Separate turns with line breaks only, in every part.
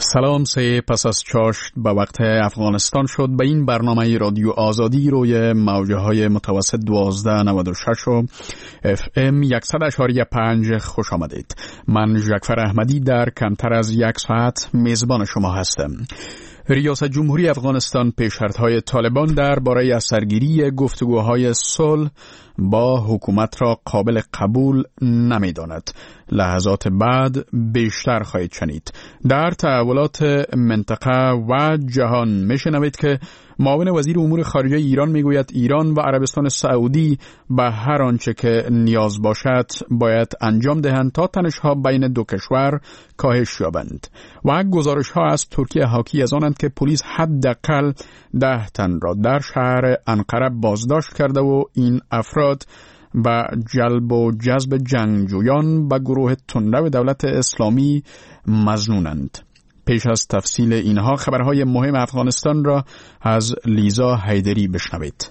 سلام. پس از چاشت به وقت افغانستان شد. به این برنامه رادیو آزادی روی موجه های متوسط 1296 و FM 100.5 خوش آمدید. من جعفر احمدی در کمتر از یک ساعت میزبان شما هستم. ریاست جمهوری افغانستان پیشنهادهای طالبان درباره اثرگیری گفتگوهای صلح با حکومت را قابل قبول نمی‌داند. لحظات بعد بیشتر خواهید شنید. در تحولات منطقه و جهان میشنوید که معاون وزیر امور خارجه ایران میگوید ایران و عربستان سعودی به هر آنچه که نیاز باشد باید انجام دهند تا تنش‌ها بین دو کشور کاهش یابند. و گزارش‌ها از ترکیه حاکی از آنند که پلیس حداقل 10 تن را در شهر انقره بازداشت کرده و این افراد و جلب و جذب جنگجویان به گروه تندرو دولت اسلامی مظنونند. پیش از تفصیل اینها خبرهای مهم افغانستان را از لیزا حیدری بشنوید.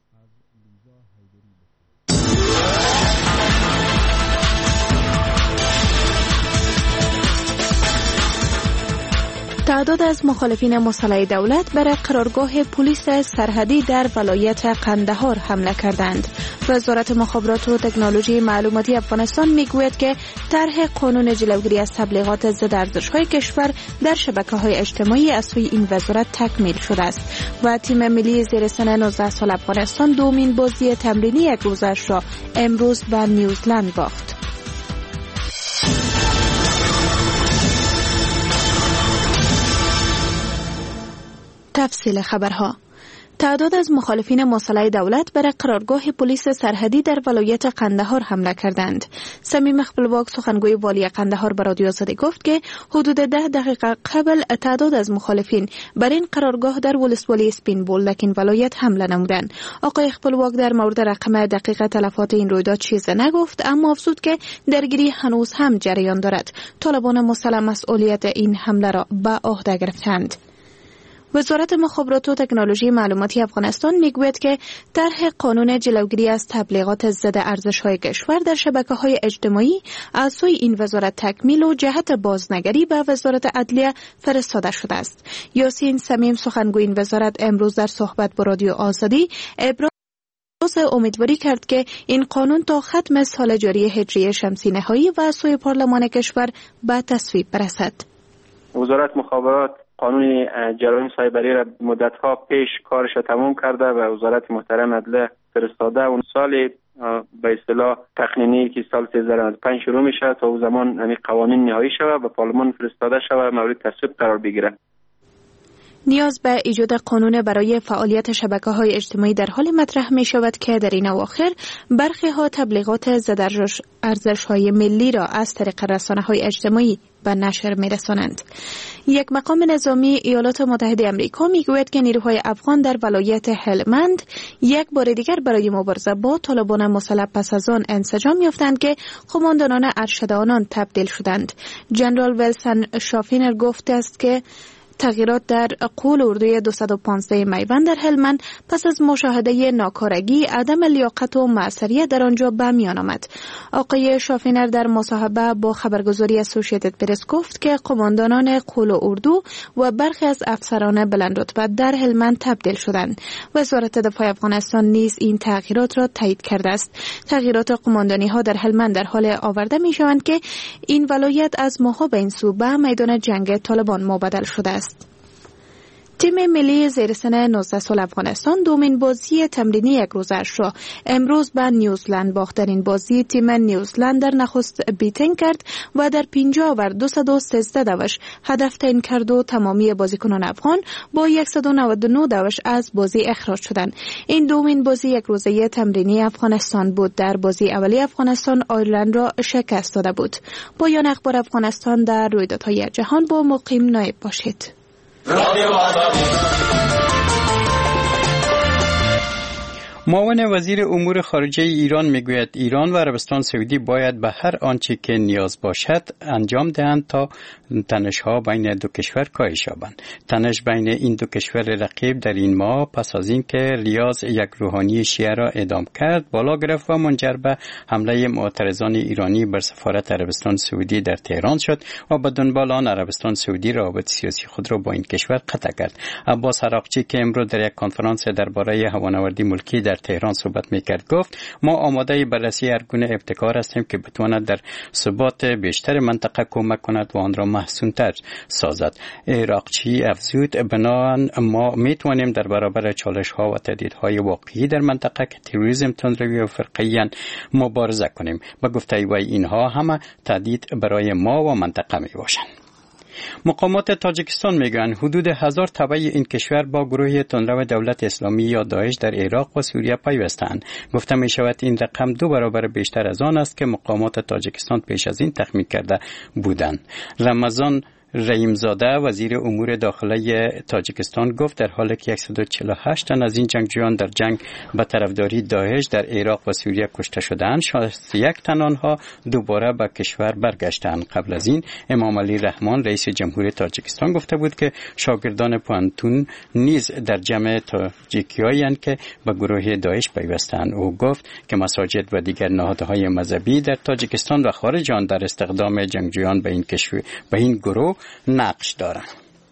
تعداد از مخالفین مسلح دولت بر قرارگاه پلیس سرحدی در ولایت قندهار حمله کردند. وزارت مخابرات و تکنولوژی معلوماتی افغانستان میگوید که طرح قانون جلوگیری از تبلیغات ضد ارزش‌های کشور در شبکه‌های اجتماعی از سوی این وزارت تکمیل شده است و تیم ملی زیر سن 19 سال افغانستان دومین بازی تمرینی یک روزش را امروز به نیوزلند باخت. تفصیل خبرها. تعداد از مخالفین مسلح دولت بر قرارگاه پلیس سرحدی در ولایت قندهار حمله کردند. صمیم خپلواک سخنگوی والی قندهار به رادیو آزادی گفت که حدود 10 دقیقه قبل تعداد از مخالفین بر این قرارگاه در ولسوالی سپین بولدک این ولایت حمله نمودند. آقای خپلواک در مورد رقم دقیق تلفات این رویداد چیزی نگفت، اما افزود که درگیری هنوز هم جریان دارد. طالبان مسلح مسئولیت این حمله را به عهده گرفتند. وزارت مخابرات و تکنولوژی معلوماتی افغانستان میگوید که طرح قانون جلوگیری از تبلیغات ضد ارزش‌های کشور در شبکه‌های اجتماعی از سوی این وزارت تکمیل و جهت بازنگری به وزارت عدلیه فرستاده شده است. یاسین صمیم سخنگوی این وزارت امروز در صحبت با رادیو آزادی ابراز امیدواری کرد که این قانون تا ختم سال جاری هجری شمسی نهایی و از سوی پارلمان کشور به تصویب برسد.
وزارت مخابرات قانون جرایم سایبری را مدت‌ها پیش کارش را تمام کرده و وزارت محترم عدلیه فرستاده. اون سال به اصطلاح تقنینی که سال 2005 شروع میشه تا اون زمان همین قوانین نهایی شود و پارلمان فرستاده شود مورد تصویب قرار بگیره.
نیاز به ایجاد قانون برای فعالیت شبکه‌های اجتماعی در حال مطرح می شود که در این اواخر برخی ها تبلیغات ضد ارزش‌های ملی را از طریق رسانه‌های اجتماعی به نشر می رسانند. یک مقام نظامی ایالات متحده آمریکا می گوید که نیروهای افغان در ولایت هلمند یک بار دیگر برای مبارزه با طالبان مسلح پس از آن انسجام یافتند که قماندانان ارشد آنان تبدیل شدند. جنرال ویلسن شافینر گفته است که تغییرات در قول اردوی 215 میوند در هلمند پس از مشاهده ناکارگی، عدم لیاقت و معصریت در آنجا به میان آمد. آقای شافینر در مصاحبه با خبرگزاری اسوسییتد پرس گفت که قماندانان قول اردو و برخی از افسران بلند رتبه در هلمند تبدیل شدند. وزارت دفاع افغانستان نیز این تغییرات را تایید کرده است. تغییرات قماندانی ها در هلمند در حال آورده می شوند که این ولایت از ماها به این سو به میدان جنگ طالبان مبدل شده است. تیم ملی زیر سن 19 سال افغانستان دومین بازی تمرینی یک روزش را امروز به نیوزلند باخت. در این بازی تیم نیوزلند در نخست بیتینگ کرد و در 50 اوور 213 دوش هدف تعیین کرد و تمامی بازیکنان افغان با 199 دوش از بازی اخراج شدند. این دومین بازی یک روزه تمرینی افغانستان بود. در بازی اولی افغانستان آیرلند را شکست داده بود. پایان اخبار افغانستان در رویدادهای جهان با مقیم نایب باشید.
معاون وزیر امور خارجه ایران میگوید ایران و عربستان سعودی باید به هر آنچه که نیاز باشد انجام دهند تا تنش‌ها بین دو کشور کاهش یابند. تنش بین این دو کشور رقیب در این ماه پس از اینکه ریاض یک روحانی شیعه را اعدام کرد بالا گرفت و منجر به حمله معترضان ایرانی بر سفارت عربستان سعودی در تهران شد و به دنبال آن عربستان سعودی روابط سیاسی خود را با این کشور قطع کرد. عباس عراقچی که امروز در یک کنفرانس درباره هوانوردی ملکی در تهران صحبت میکرد گفت ما آماده بررسی هر گونه ابتکار هستیم که بتواند در ثبات بیشتر منطقه کمک کند و آن را محسون‌تر سازد. عراقچی افزود بنابراین ما میتوانیم در برابر چالش‌ها و تهدیدهای واقعی در منطقه که تروریسم، تندروی و فرقه‌ای مبارزه کنیم. با گفته وی اینها همه تهدید برای ما و منطقه میباشند. مقامات تاجیکستان میگویند حدود 1000 تبع این کشور با گروه تندرو دولت اسلامی یا داعش در عراق و سوریه پیوستند. گفته می شود این رقم 2 برابر بیشتر از آن است که مقامات تاجیکستان پیش از این تخمین کرده بودند. رمضان رحیمزاده وزیر امور داخلی تاجیکستان گفت در حالی که 148 تن از این جنگجویان در جنگ به طرفداری داعش در عراق و سوریه کشته شدند، 61 تن آنها دوباره به کشور برگشتند. قبل از این امام علی رحمان رئیس جمهوری تاجیکستان گفته بود که شاگردان پانتون نیز در جمع تاجیکیایند که به گروه داعش پیوستند. او گفت که مساجد و دیگر نهادهای مذهبی در تاجیکستان و خارج آن در استخدام جنگجویان به این گروه نقش دارند.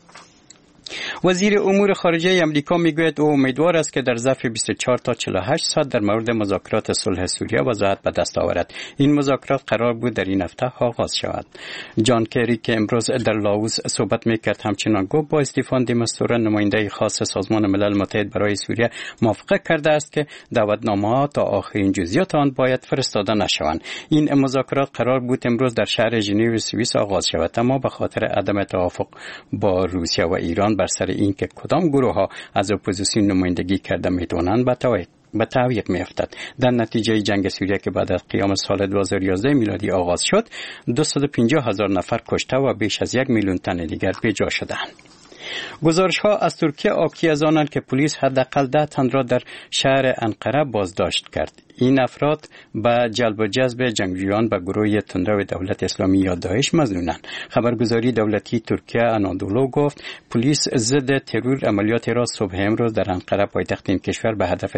وزیر امور خارجه امریکا میگوید او امیدوار است که در ظرف 24 تا 48 ساعت در مورد مذاکرات صلح سوریه وضاحت به دست آورد. این مذاکرات قرار بود در این هفته آغاز شود. جان کری که امروز در لاوس صحبت میکرد همچنان گفت با استیفان دی مستوره نماینده خاص سازمان ملل متحد برای سوریه موافقه کرده است که دعوتنامه‌ها تا آخرین جزئیات آن باید فرستاده نشوند. این مذاکرات قرار بود امروز در شهر ژنو سوئیس آغاز شود، اما به خاطر عدم توافق با روسیه و ایران بر سر اینکه کدام گروه ها از اپوزیسیون نمایندگی کرده میتونن به تعویق میافتد. در نتیجه جنگ سوریه که بعد از قیام سال 2011 میلادی آغاز شد 250,000 نفر کشته و بیش از 1 میلیون تن دیگر به جا شدند. گزارش‌ها از ترکیه حاکی از آنند که پلیس حداقل 10 تن را در شهر انقره بازداشت کرد. این افراد به جلب و جذب جنگجویان به گروه تندرو دولت اسلامی یا داعش مظنونند. خبرگزاری دولتی ترکیه آنادولو گفت پلیس ضد ترور عملیاتی را صبح امروز در انقره پایتخت این کشور به هدف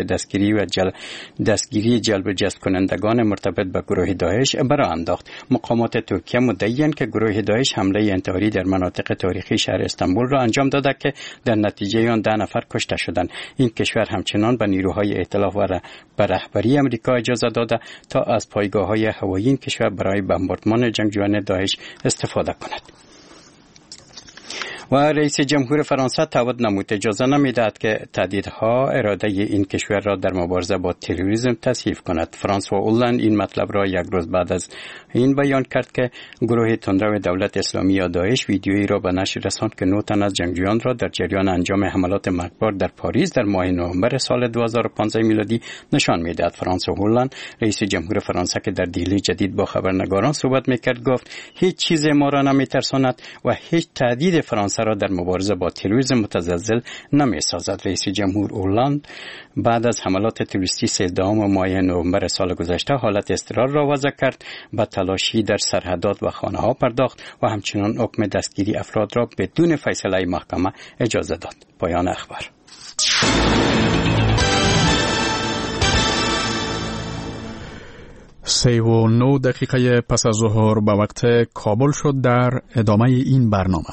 دستگیری جلب و جذب کنندگان مرتبط به گروه داعش برآ انداخت. مقامات ترکیه مدعی‌اند که گروه داعش حمله انتحاری در مناطق تاریخی شهر استانبول را انجام داده که در نتیجه آن 10 نفر کشته شدند. این کشور همچنان به نیروهای ائتلاف و به رهبری امریکا اجازه داده تا از پایگاه‌های هوایی این کشور برای بمباردمان جنگجویان داعش استفاده کند. و رئیس جمهور فرانسه تعهد نمود اجازه نمیدهد که تهدیدها اراده این کشور را در مبارزه با تروریسم تصحیح کند. فرانسوا هولند این مطلب را یک روز بعد از این بیان کرد که گروه تندرو دولت اسلامی یا داعش ویدیویی را به نشر رساند که 9 تن از جنگجویان را در جریان انجام حملات مرگبار در پاریس در ماه نوامبر سال 2015 میلادی نشان میدهد. فرانسوا هولند رئیس جمهور فرانسه که در دیلی جدید با خبرنگاران صحبت میکرد گفت هیچ چیز ما را نمیترساند و هیچ تهدید فرانسه را در مبارزه با تروریسم متزلزل نمی‌سازد. رئیس جمهور هولند بعد از حملات تروریستی 13 ماه نوامبر سال گذشته حالت اضطرار را وضع کرد، به تلاشی در سرحدات و خانه‌ها پرداخت و همچنان حکم دستگیری افراد را بدون فیصله محکمه اجازه داد. پایان اخبار.
3:09 دقیقه پس از ظهر به وقت کابل شد. در ادامه این برنامه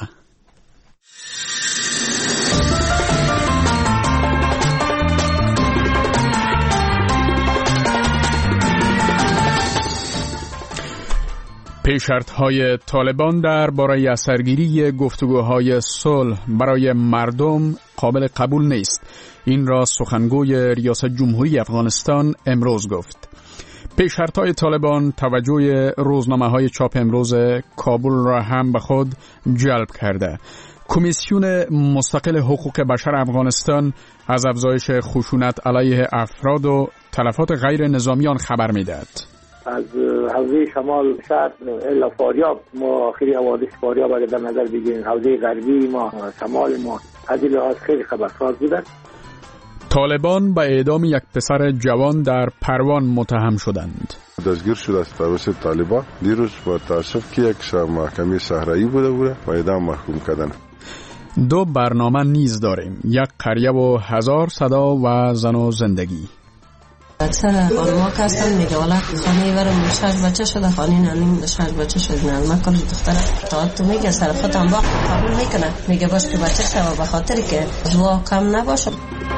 پیشرفت‌های طالبان درباره اثرگیری گفتگوهای صلح برای مردم قابل قبول نیست. این را سخنگوی ریاست جمهوری افغانستان امروز گفت. پیشرفت‌های طالبان توجه روزنامه‌های چاپ امروز کابل را هم به خود جلب کرده. کمیسیون مستقل حقوق بشر افغانستان از افزایش خشونت علیه افراد و تلفات غیر نظامیان خبر می‌دهد.
از حوزه شمال شرق الا فاریاب ما آخری حوادث فاریاب اگر در نظر بگیریم حوزه غربی ما شمال ما از این لحاظ خیلی خبرساز بودن.
طالبان به اعدام یک پسر جوان در پروان متهم شدند.
دستگیر شده است توسط طالبان. دیروز با تاسف که یک محکمه صحرایی بوده و اعدام محکوم کردند.
دو برنامه نیز داریم، یک قریه و 1000 صدا و زن و زندگی.
اکثر خانم‌ها که هستن میگه والا خانه برم 6 بچه شده، خانه نانیم 6 بچه شده، نه من کار دختره تا تو میگه صرفت هم با قبول میکنه، میگه باش که بچه شده به خاطر که دعا کم نباشه.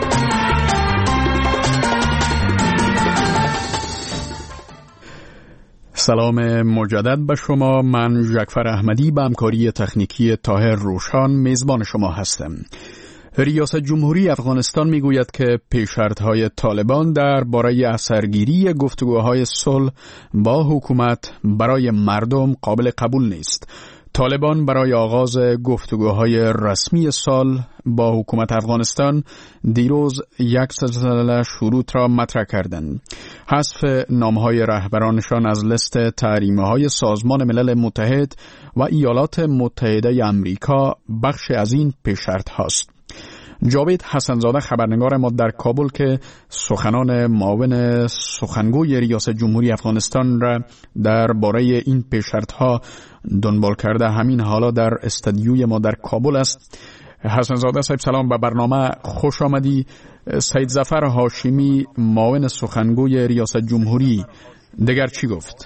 سلام مجدد به شما. من جعفر احمدی به همکاری تکنیکی طاهر روشان میزبان شما هستم. ریاست جمهوری افغانستان میگوید که پیش‌شرط‌های طالبان درباره اثرگیری گفتگوهای صلح با حکومت برای مردم قابل قبول نیست. طالبان برای آغاز گفتگوهای رسمی صلح با حکومت افغانستان دیروز یک سلسله شروط را مطرح کردند. حذف نام‌های رهبرانشان از لیست تحریم‌های سازمان ملل متحد و ایالات متحده آمریکا بخش از این پیش‌شرط هاست. جاوید حسنزاده خبرنگار ما در کابل که سخنان معاون سخنگوی ریاست جمهوری افغانستان را درباره این پیش‌شرط‌ها دنبال کرده همین حالا در استودیوی ما در کابل است. حسنزاده صاحب سلام، به برنامه خوش آمدی. سید ظفر هاشمی معاون سخنگوی ریاست جمهوری دیگر چی گفت؟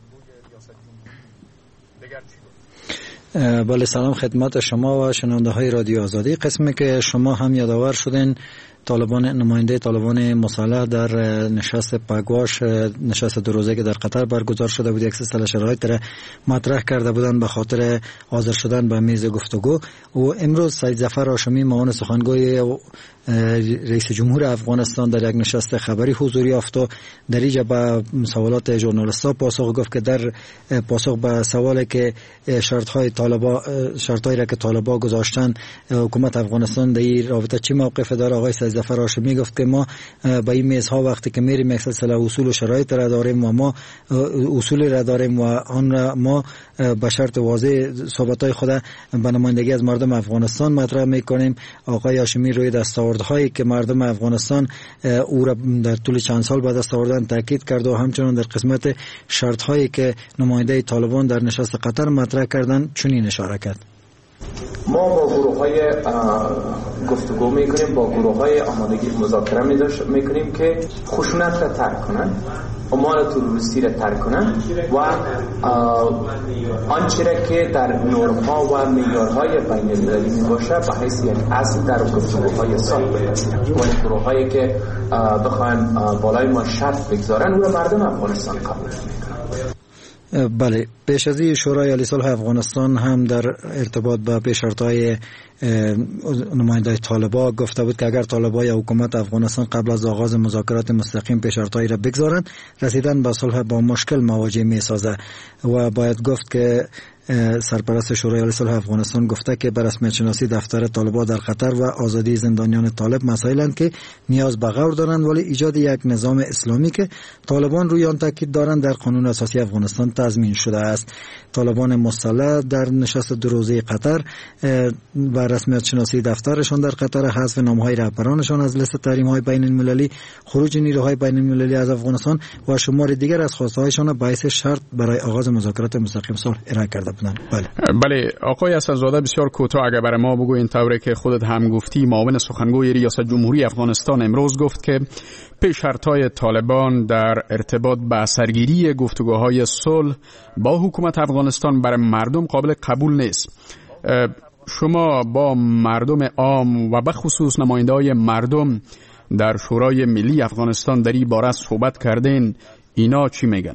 بله، سلام خدمت شما و شنونده های رادیو آزادی. قسمی که شما هم یادآور شدین طالبان، نماینده طالبان مسلح در نشست پگواش، نشست 2 روزه که در قطر برگزار شده بود، یک سلسله شرایط را مطرح کرده بودند به خاطر حاضر شدن به میز گفتگو. و امروز سید ظفر هاشمی معاون سخنگوی رئیس جمهور افغانستان در یک نشست خبری حضور یافت و در اینجا به سوالات ژورنالیست‌ها پاسخ گفت که در پاسخ به سوالی که شرط‌های را که طالبان گذاشتن حکومت افغانستان در این رابطه چی موقف داره، آقای سید ظفر هاشمی گفت که ما به این میزها وقتی که میریم یک سلسله اصول و شرایط را داریم و ما اصول را داریم و آن را ما به شرط واضح صحبت‌های خود به نمایندگی از مردم افغانستان مطرح می‌کنیم. آقای هاشمی روی دستاوردهایی که مردم افغانستان او را در طول چند سال به دست آوردن تاکید کرد و همچنان در قسمت شرط‌هایی که نماینده طالبان در نشست قطر مطرح کردند چنین اشاره کرد.
ما با گروه‌های گفتگو میکنیم، با گروه‌های آمادگی مذاکره میکنیم که خشونت را ترک کنن، اعمال تروریستی را ترک کنن و آنچه را که در نرم‌ها و معیارهای بین‌المللی میباشه به حیث یک اصل در گفتگوهای صلح بپذیرن. و گروه‌هایی که بخواین بالای ما شرط بگذارن او را مردم افغانستان قبول میکنن.
بله، پیش از این شورای عالی صلح افغانستان هم در ارتباط با پیش‌شرط‌های نماینده طالبان گفته بود که اگر طالبان یا حکومت افغانستان قبل از آغاز مذاکرات مستقیم پیش‌شرط‌هایی را بگذارند، رسیدن به صلح با مشکل مواجه می‌سازد و باید گفت که سرپرست شورای عالی صلح افغانستان گفته که به رسمیت شناسی دفتر طالبان در قطر و آزادی زندانیان طالب مسائلند که نیاز به غور دارند، ولی ایجاد یک نظام اسلامی که طالبان روی آن تاکید دارند در قانون اساسی افغانستان تضمین شده است. طالبان مسلح در نشست 2 روزه قطر و رسمیت شناسی دفترشان در قطر، حذف نام‌های رهبرانشان از لیست تحریم‌های بین‌المللی، خروج نیروهای بین‌المللی از افغانستان و شمار دیگر از خواسته‌هایشان باعث شرط برای آغاز مذاکرات مستقیم صلح ارائه کرده بودند.
بله آقای حسنزاده، بسیار کوتاه اگر برای ما بگوین، طوری که خودت هم گفتی معاون سخنگوی ریاست جمهوری افغانستان امروز گفت که پیش‌شرط‌های طالبان در ارتباط با سرگیری گفتگوهای صلح با حکومت افغانستان برای مردم قابل قبول نیست. شما با مردم عام و به خصوص نماینده‌های مردم در شورای ملی افغانستان در این باره صحبت کردین، اینا چی میگن؟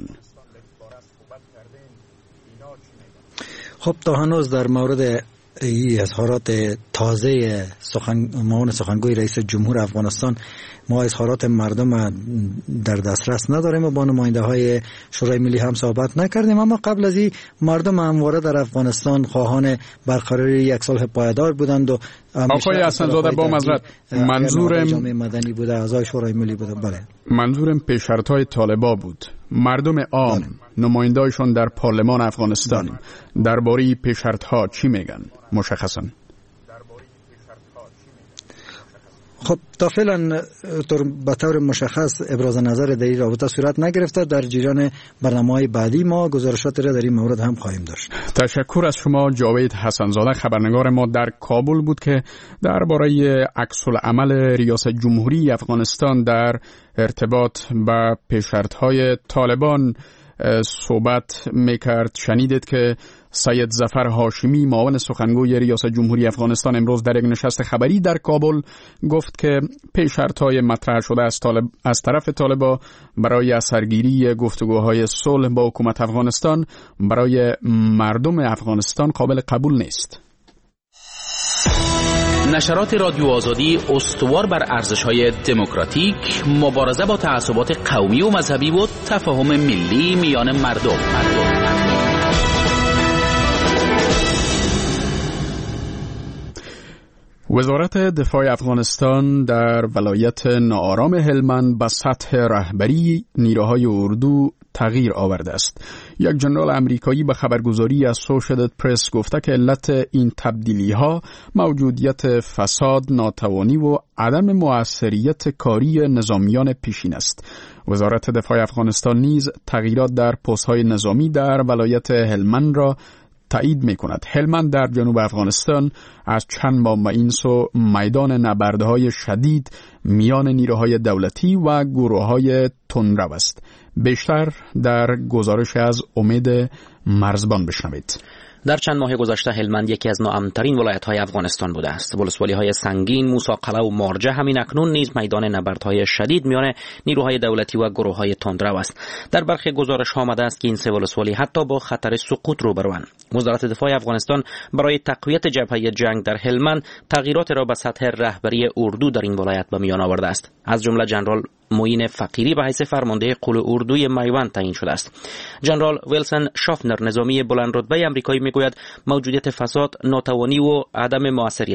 خب تا هنوز در مورد این اظهارات تازه معاون سخنگوی رئیس جمهور افغانستان ما اظهارات مردم در دسترس نداریم و با نماینده های شورای ملی هم صحبت نکردیم، اما قبل از این مردم همواره در افغانستان خواهان برقراری یک صلح پایدار بودند و
آقای حسنزاده با معذرت منظورم
جامعه مدنی بوده، اعضای شورای ملی بوده. بله
منظورم پیش‌شرط‌های طالبان بود. مردم عام نماینده‌هایشان در پارلمان افغانستان درباره پیش‌شرط‌ها چی میگن مشخصاً؟
خب تا فعلا به طور مشخص ابراز نظر در این رابطه صورت نگرفته. در جریان برنامه‌های بعدی ما گزارشات را در این مورد هم خواهیم داشت.
تشکر از شما. جاوید حسنزاده خبرنگار ما در کابل بود که درباره عکس‌العمل ریاست جمهوری افغانستان در ارتباط با پیشرفت‌های طالبان صحبت میکرد. شنیدید که سید ظفر هاشمی معاون سخنگوی ریاست جمهوری افغانستان امروز در یک نشست خبری در کابل گفت که پیشرفت‌های مطرح شده از طرف طالبان برای اثرگیری گفتگوهای صلح با حکومت افغانستان برای مردم افغانستان قابل قبول نیست.
نشرات رادیو آزادی استوار بر ارزش‌های دموکراتیک، مبارزه با تعصبات قومی و مذهبی و تفاهم ملی میان مردم.
وزارت دفاع افغانستان در ولایت ناآرام هلمند به سطح رهبری نیروهای اردو تغییر آورده است. یک جنرال امریکایی به خبرگزاری اسوشییتد پرس گفته که علت این تبدیلی‌ها موجودیت فساد، ناتوانی و عدم مؤثریت کاری نظامیان پیشین است. وزارت دفاع افغانستان نیز تغییرات در پست‌های نظامی در ولایت هلمند را تایید می‌کند. هلمند در جنوب افغانستان از چند ماه به این سو میدان نبردهای شدید میان نیروهای دولتی و گروه‌های تندرو است. بیشتر در گزارش از امید مرزبان بشنوید.
در چند ماه گذشته هلمند یکی از ناامن‌ترین ولایت‌های افغانستان بوده است. ولسوالی‌های سنگین، موسی-قلعه و مارجه همین اکنون نیز میدان نبردهای شدید میان نیروهای دولتی و گروه‌های تندرو است. در برخی گزارش‌ها آمده است که این سه ولسوالی حتی با خطر سقوط روبروند. وزارت دفاع افغانستان برای تقویت جبهه جنگ در هلمند تغییرات را به سطح رهبری اردو در این ولایت به میان آورده است. از جمله جنرال معین فقیری به حیث فرمانده قول اردوی میوند تعیین شده است. جنرال ویلسون شافنر نظامی بلند رتبه آمریکایی میگوید موجودیت فساد، ناتوانی و عدم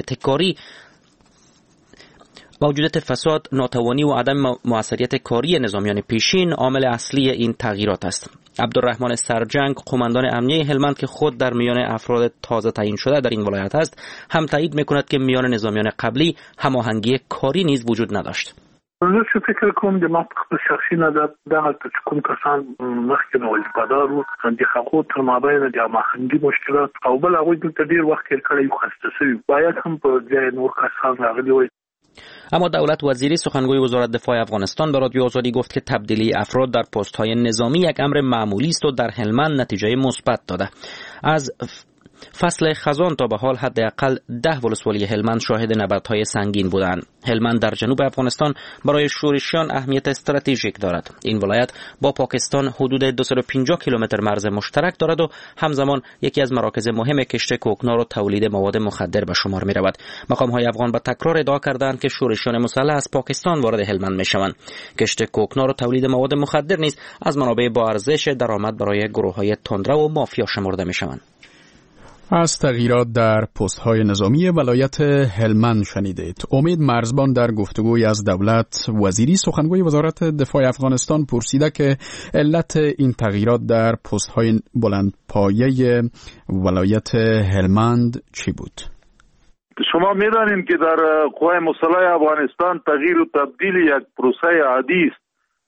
مؤثریت کاری نظامیان پیشین عامل اصلی این تغییرات است. عبدالرحمن سرجنگ قماندان امنیه هلمند که خود در میان افراد تازه تعیین شده در این ولایت است، هم تایید میکند که میان نظامیان قبلی هماهنگی کاری نیز وجود نداشت.
زه فکر کوم د ما په شخصي نظر دغه کوم کسان مخکې د وظیفه‌دار وو د هغو تر مابین د هماهنګي مشکلات او بل هغوی دلته ډېر وخت تېر کړی یو خسته شوي باید هم په ځای نور کسان راغلي وای.
اما دولت وزیری سخنگوی وزارت دفاع افغانستان به رادیو آزادی گفت که تبدیلی افراد در پست‌های نظامی یک امر معمولی است و در هلمند نتیجه مثبت داده. از فصل خزان تا به حال حداقل 10 ولسوالی هلمند شاهد نبردهای سنگین بودند. هلمند در جنوب افغانستان برای شورشیان اهمیت استراتژیک دارد. این ولایت با پاکستان حدود 250 کیلومتر مرز مشترک دارد و همزمان یکی از مراکز مهم کشت کوکنار و تولید مواد مخدر به شمار می رود. مقام‌های افغان به تکرار ادعا کردند که شورشیان مسلح از پاکستان وارد هلمند می شوند. کشت کوکنار و تولید مواد مخدر نیز از منابع با ارزش درآمد برای گروه‌های تندرو و مافیا شمرده می شوند.
از تغییرات در پست‌های نظامی ولایت هلمند شنیدید. امید مرزبان در گفتگوی از دولت وزیری سخنگوی وزارت دفاع افغانستان پرسیده که علت این تغییرات در پست‌های بلندپایه ولایت هلمند چی بود؟
شما می‌دانید که در قوای مسلح افغانستان تغییر و تبدیل یک پروسه عادی است.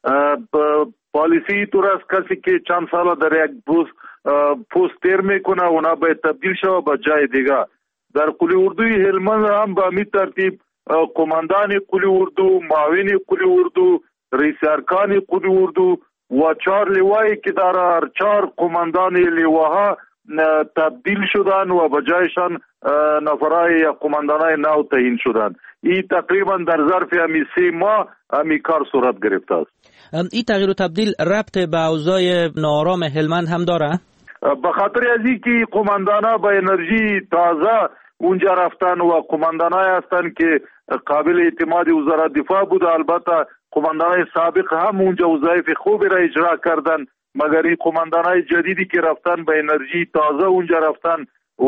پالیسی طور است کسی که چند سال در یک پست تیر میکنه اونا باید تبدیل شوه به جای دیگه. در قول اردوی هلمند هم به همین ترتیب قماندان قول اردو، معاون قول اردو، رئیس ارکان قول اردو و 4 لیوایی که در هر 4 قماندان لیواها تبدیل شدن و به جایشان نفرای یا قماندانای نو تعیین شدن. این تقریبا در ظرف همین 3 ماه همین کار صورت گرفته است.
این تغییر و تبدیل ربط به اوضاع ناآرام هلمند هم داره؟
به خاطر از اینکه قماندانا با انرژی تازه اونجا رفتن و قماندانای هستن که قابل اعتماد وزارت دفاع بود. البته قماندانای سابق هم اونجا وظایف خوبی را اجرا کردن، مگر این قماندانای جدیدی که رفتن با انرژی تازه اونجا رفتن و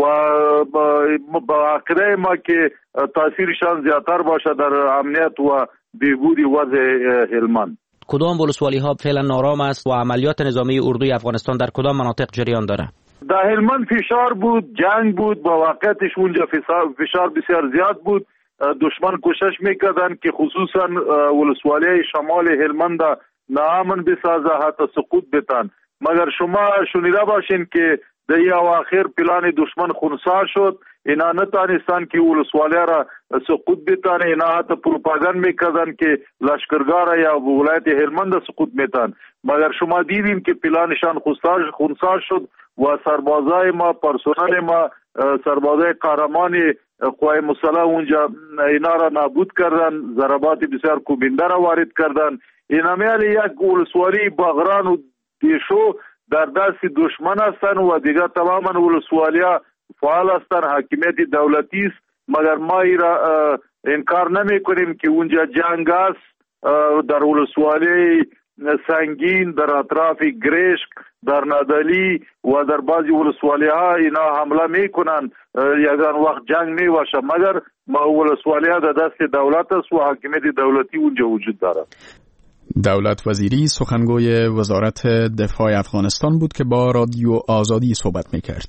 با عقیده ما که تاثیرشان زیادتر باشه در امنیت و بهبود وضع هلمند.
کدام ولسوالی ها فعلا نارام است و عملیات نظامی اردوی افغانستان در کدام مناطق جریان داره؟
در هلمند فشار بود، جنگ بود، با واقعیتش اونجا فشار بسیار زیاد بود. دشمن کوشش میکردن که خصوصا ولسوالی شمال هلمند ناامن بسازه، حتی سقوط بتن. مگر شما شنیده باشین که در این اواخر پلان دشمن خونسا شد، اینا نتانستن که ولسوالی را سقوط بتن. اینا حتی پروپاگاند میکردن که لشکرگاه یا ولایت هلمند سقوط میتن. مگر شما دیدین که پلانشان خونسا شد و سربازای ما، پرسنل ما، سربازای قهرمان قوای مسلح اونجا اینا را نابود کردن، ضربات بسیار کوبنده را وارد کردن. اینا میالی یک ولسوالی باغران و دیشو در دست دشمن هستن و دیگر تماما ولسوالیا فعال هستن، حاکمیت دولتی است. مگر ما را انکار نمی کنیم که اونجا جنگ است. در ولسوالی سنگین، در اطراف گریشک، در نادلی و در بعضی ولسوالی ها اینا حمله می کنن، یکان وقت جنگ می باشه. مگر ولسوالی ها در دست دولت است و حاکمیت دولتی اونجا وجود دارد.
دولت وزیری سخنگوی وزارت دفاع افغانستان بود که با رادیو آزادی صحبت میکرد.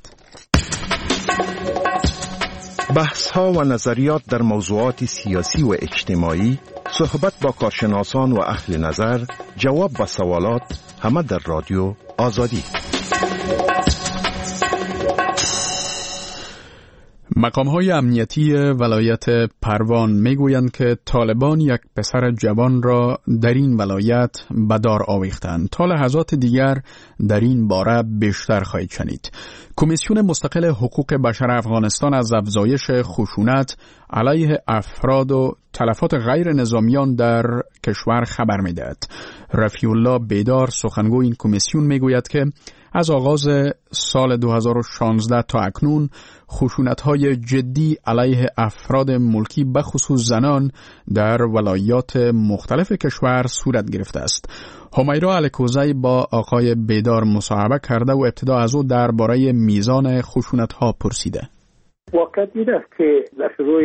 بحث ها و نظریات در موضوعات سیاسی و اجتماعی، صحبت با کارشناسان و اهل نظر، جواب به سوالات، همه در رادیو آزادی.
مقام‌های امنیتی ولایت پروان میگویند که طالبان یک پسر جوان را در این ولایت به دار آویختند. تا لحظات دیگر در این باره بیشتر خواهید شنید. کمیسیون مستقل حقوق بشر افغانستان از افزایش خشونت علیه افراد و تلفات غیر نظامیان در کشور خبر می‌دهد. رفیع الله بیدار سخنگوی این کمیسیون میگوید که از آغاز سال 2016 تا اکنون خشونت‌های جدی علیه افراد ملکی به خصوص زنان در ولایات مختلف کشور صورت گرفته است. همیرا الکوزی با آقای بیدار مصاحبه کرده و ابتدا از او درباره میزان خشونت‌ها پرسیده.
واقعیت این است که در شروع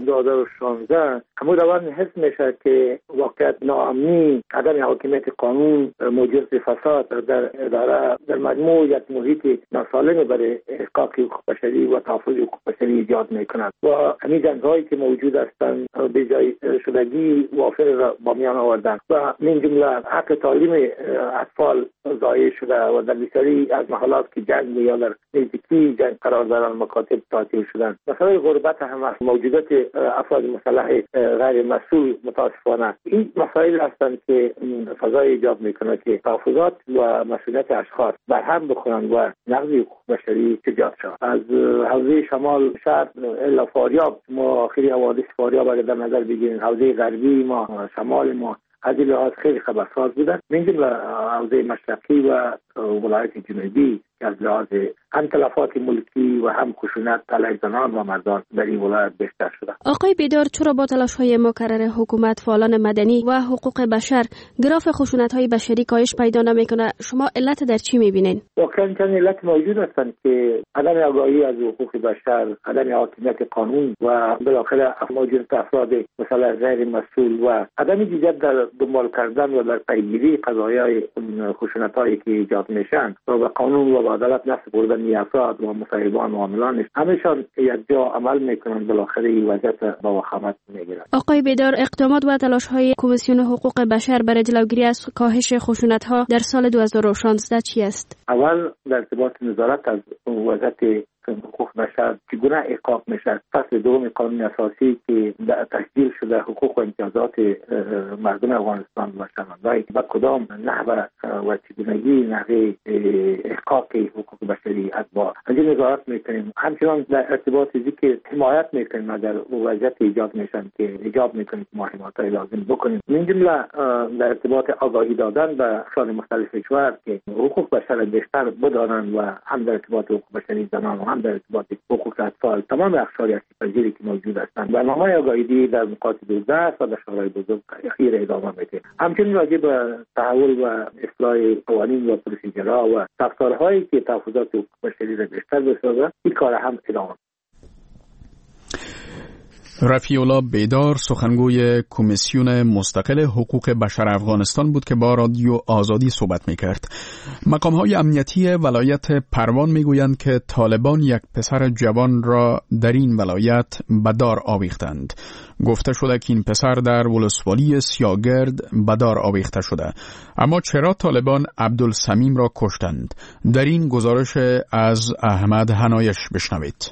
2016 همون روان حس میشه که واقعیت ناامنی، عدم حاکمیت قانون، موجب فساد در اداره در مجموع یک محیط ناسالم برای احقاق حقوق بشری و تحفظ حقوق بشری ایجاد میکنند و همین جنگ‌هایی که موجود هستند به جای شدگی وافر را با میان آوردند و من جمله حق تعلیم اطفال ضایع شده و در بسیاری از محلات که جنگ یا در نزدیکی جنگ قرار دارند مکاتب تعطیل شدند. مسئله غربت هم است، موجودات افراد مسلح غیر مسئول متاسفانه این مسائل هستند که فضای ایجاد میکنه که تحفظات و مسئولیت اشخاص بر هم بخورند و نقض حقوق بشری ایجاد شود. از حوزه شمال شرق الی فاریاب، ما آخری حوادث فاریاب اگر در نظر بگیریم، حوزه غربی ما، شمال ما از این لحاظ خیلی خبرساز بودن. من جمله حوزه مشرقی و ولایت جنوبی که از لحاظ هم تلفات ملکی و هم خشونت علیه زنان و مردان در این ولایت بیشتر شده.
آقای بیدار، چرا با تلاش‌های مکرر حکومت، فعالان مدنی و حقوق بشر گراف خشونت‌های بشری کاهش پیدا نمی‌کنه؟ شما علت در چی می‌بینید؟
واقعاً چند علت موجود هستند که عدم آگاهی از حقوق بشر، عدم حاکمیت قانون و بالاخره موجودیت افراد مثلا غیر مسئول و عدم جدیت در دنبال کردن و در پیگیری قضایای خشونت‌هایی که ایجاد میشن و به قانون و به عدالت نصب بردن افراد و مصاحبان و عاملانش همشان یک جا عمل میکنن، بالاخره این وضعیت با وخامت میگیرن.
آقای بیدار، اقدامات و تلاش‌های کمیسیون حقوق بشر برای جلوگیری از کاهش خشونت‌ها در سال 2016 چی است؟
اول در ارتباط نظارت از وضعیت حقوق بشر چگونه احقاق میشه. فصل دوم قانون اساسی که تشکیل شده حقوق و امتیازات مردم افغانستان و شهروندان با کدام نحوه و چگونگی نحوه احقاق حقوق بشری از با این نظارت میکنیم. همچنان در ارتباط ذکر حمایت میکنیم اگر وضعیت ایجاد میشن که ایجاد میکنیم ما حمایت لازم بکنیم. من جمله در ارتباط آگاهی دادن به افراد مختلف کشور که حقوق بشر بیشتر بدانند و هم در ارتباط حقوق بشری زنان و هم در ارتباط حقوق اطفال تمام اقشار پذیری که موجود هستند. برنامه آگاهی در نقاط 12 و در شورای بزرگ اخیر ادامه میده. همچنین راجع به تحول و اصلاح قوانین و پروسیجرها و ساختارهایی که تحفظات حقوق بشری را بیشتر بسازه این کار هم ادامه.
رفیع الله بیدار سخنگوی کمیسیون مستقل حقوق بشر افغانستان بود که با رادیو آزادی صحبت میکرد. مقام‌های امنیتی ولایت پروان میگویند که طالبان یک پسر جوان را در این ولایت به دار آویختند. گفته شده که این پسر در ولسوالی سیاگرد به دار آویخته شده. اما چرا طالبان عبدالسمیم را کشتند؟ در این گزارش از احمد حنایش بشنوید.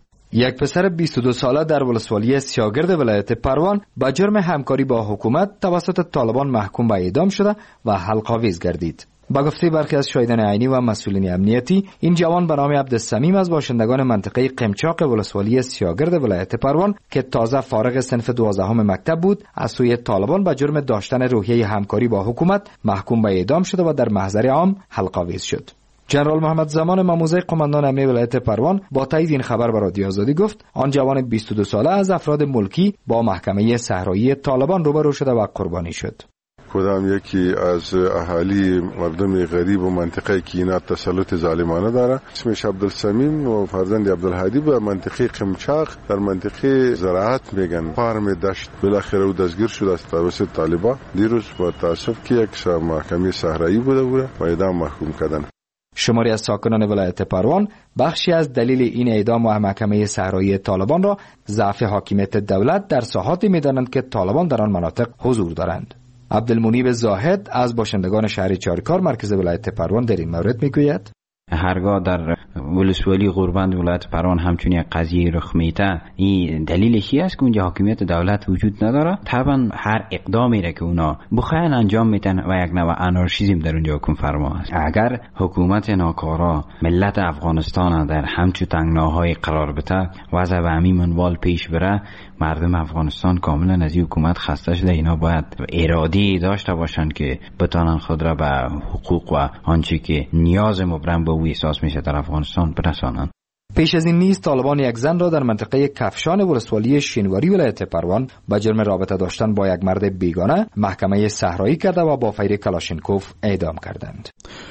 یک پسر 22 ساله در ولسوالی سیاگرد ولایت پروان با جرم همکاری با حکومت توسط طالبان محکوم به اعدام شده و حلق‌آویز گردید. با گفته برخی از شاهدان عینی و مسئولین امنیتی، این جوان به نام عبدالسمیم از باشندگان منطقه قمچاق ولسوالی سیاگرد ولایت پروان که تازه فارغ صنف 12 مکتب بود، از سوی طالبان به جرم داشتن روحیه همکاری با حکومت محکوم به اعدام شده و در محضر عام حلق‌آویز شد. جنرال محمد زمان ماموزه قماندان امنی ولایت پروان با تایید این خبر به رادیو آزادی گفت آن جوان 22 ساله از افراد ملکی با محکمه صحرایی طالبان روبرو شده و قربانی شد.
کدام یکی از اهالی مردم غریب و منطقه که اینا تسلط ظالمانه داره، اسمش عبدالسمیم و فرزند عبدالهادی، به منطقه قمچاق در منطقه زراعت میگن فارم دشت، بالاخره او دستگیر شد از توسط طالبان. دیروز با تاسف که یک محکمه صحرایی بوده و اعدام محکوم کردن.
شماری از ساکنان ولایت پروان بخشی از دلیل این اعدام و محکمه صحرایی طالبان را ضعف حاکمیت دولت در ساحاتی می‌دانند که طالبان در آن مناطق حضور دارند. عبدالمنیب زاهد از باشندگان شهر چارکار مرکز ولایت پروان در این مورد میگوید:
هرگاه در ولسوالی غوربند ولایت پروان همچون یک قضیه رخ میده، این دلیلش است که اونجا حاکمیت دولت وجود نداره. طبعا هر اقدامی را که اونا بخواین انجام میدن و یک نوع انارشیزم در اونجا حکم فرما است. اگر حکومت ناکارا ملت افغانستان در همچون تنگناهای قرار بده، وضع به همین منوال پیش بره، مردم افغانستان کاملا از این حکومت خسته شده. اینا باید ارادی داشته باشند که بتانن خود را به حقوق و آنچه که نیاز مبرم به او احساس میشه در افغانستان برسانند.
پیش از این نیز طالبان یک زن را در منطقه کفشان ولسوالی شینواری ولایت پروان با جرم رابطه داشتن با یک مرد بیگانه محکمه صحرایی کرده و با فیر کلاشینکوف اعدام کردند.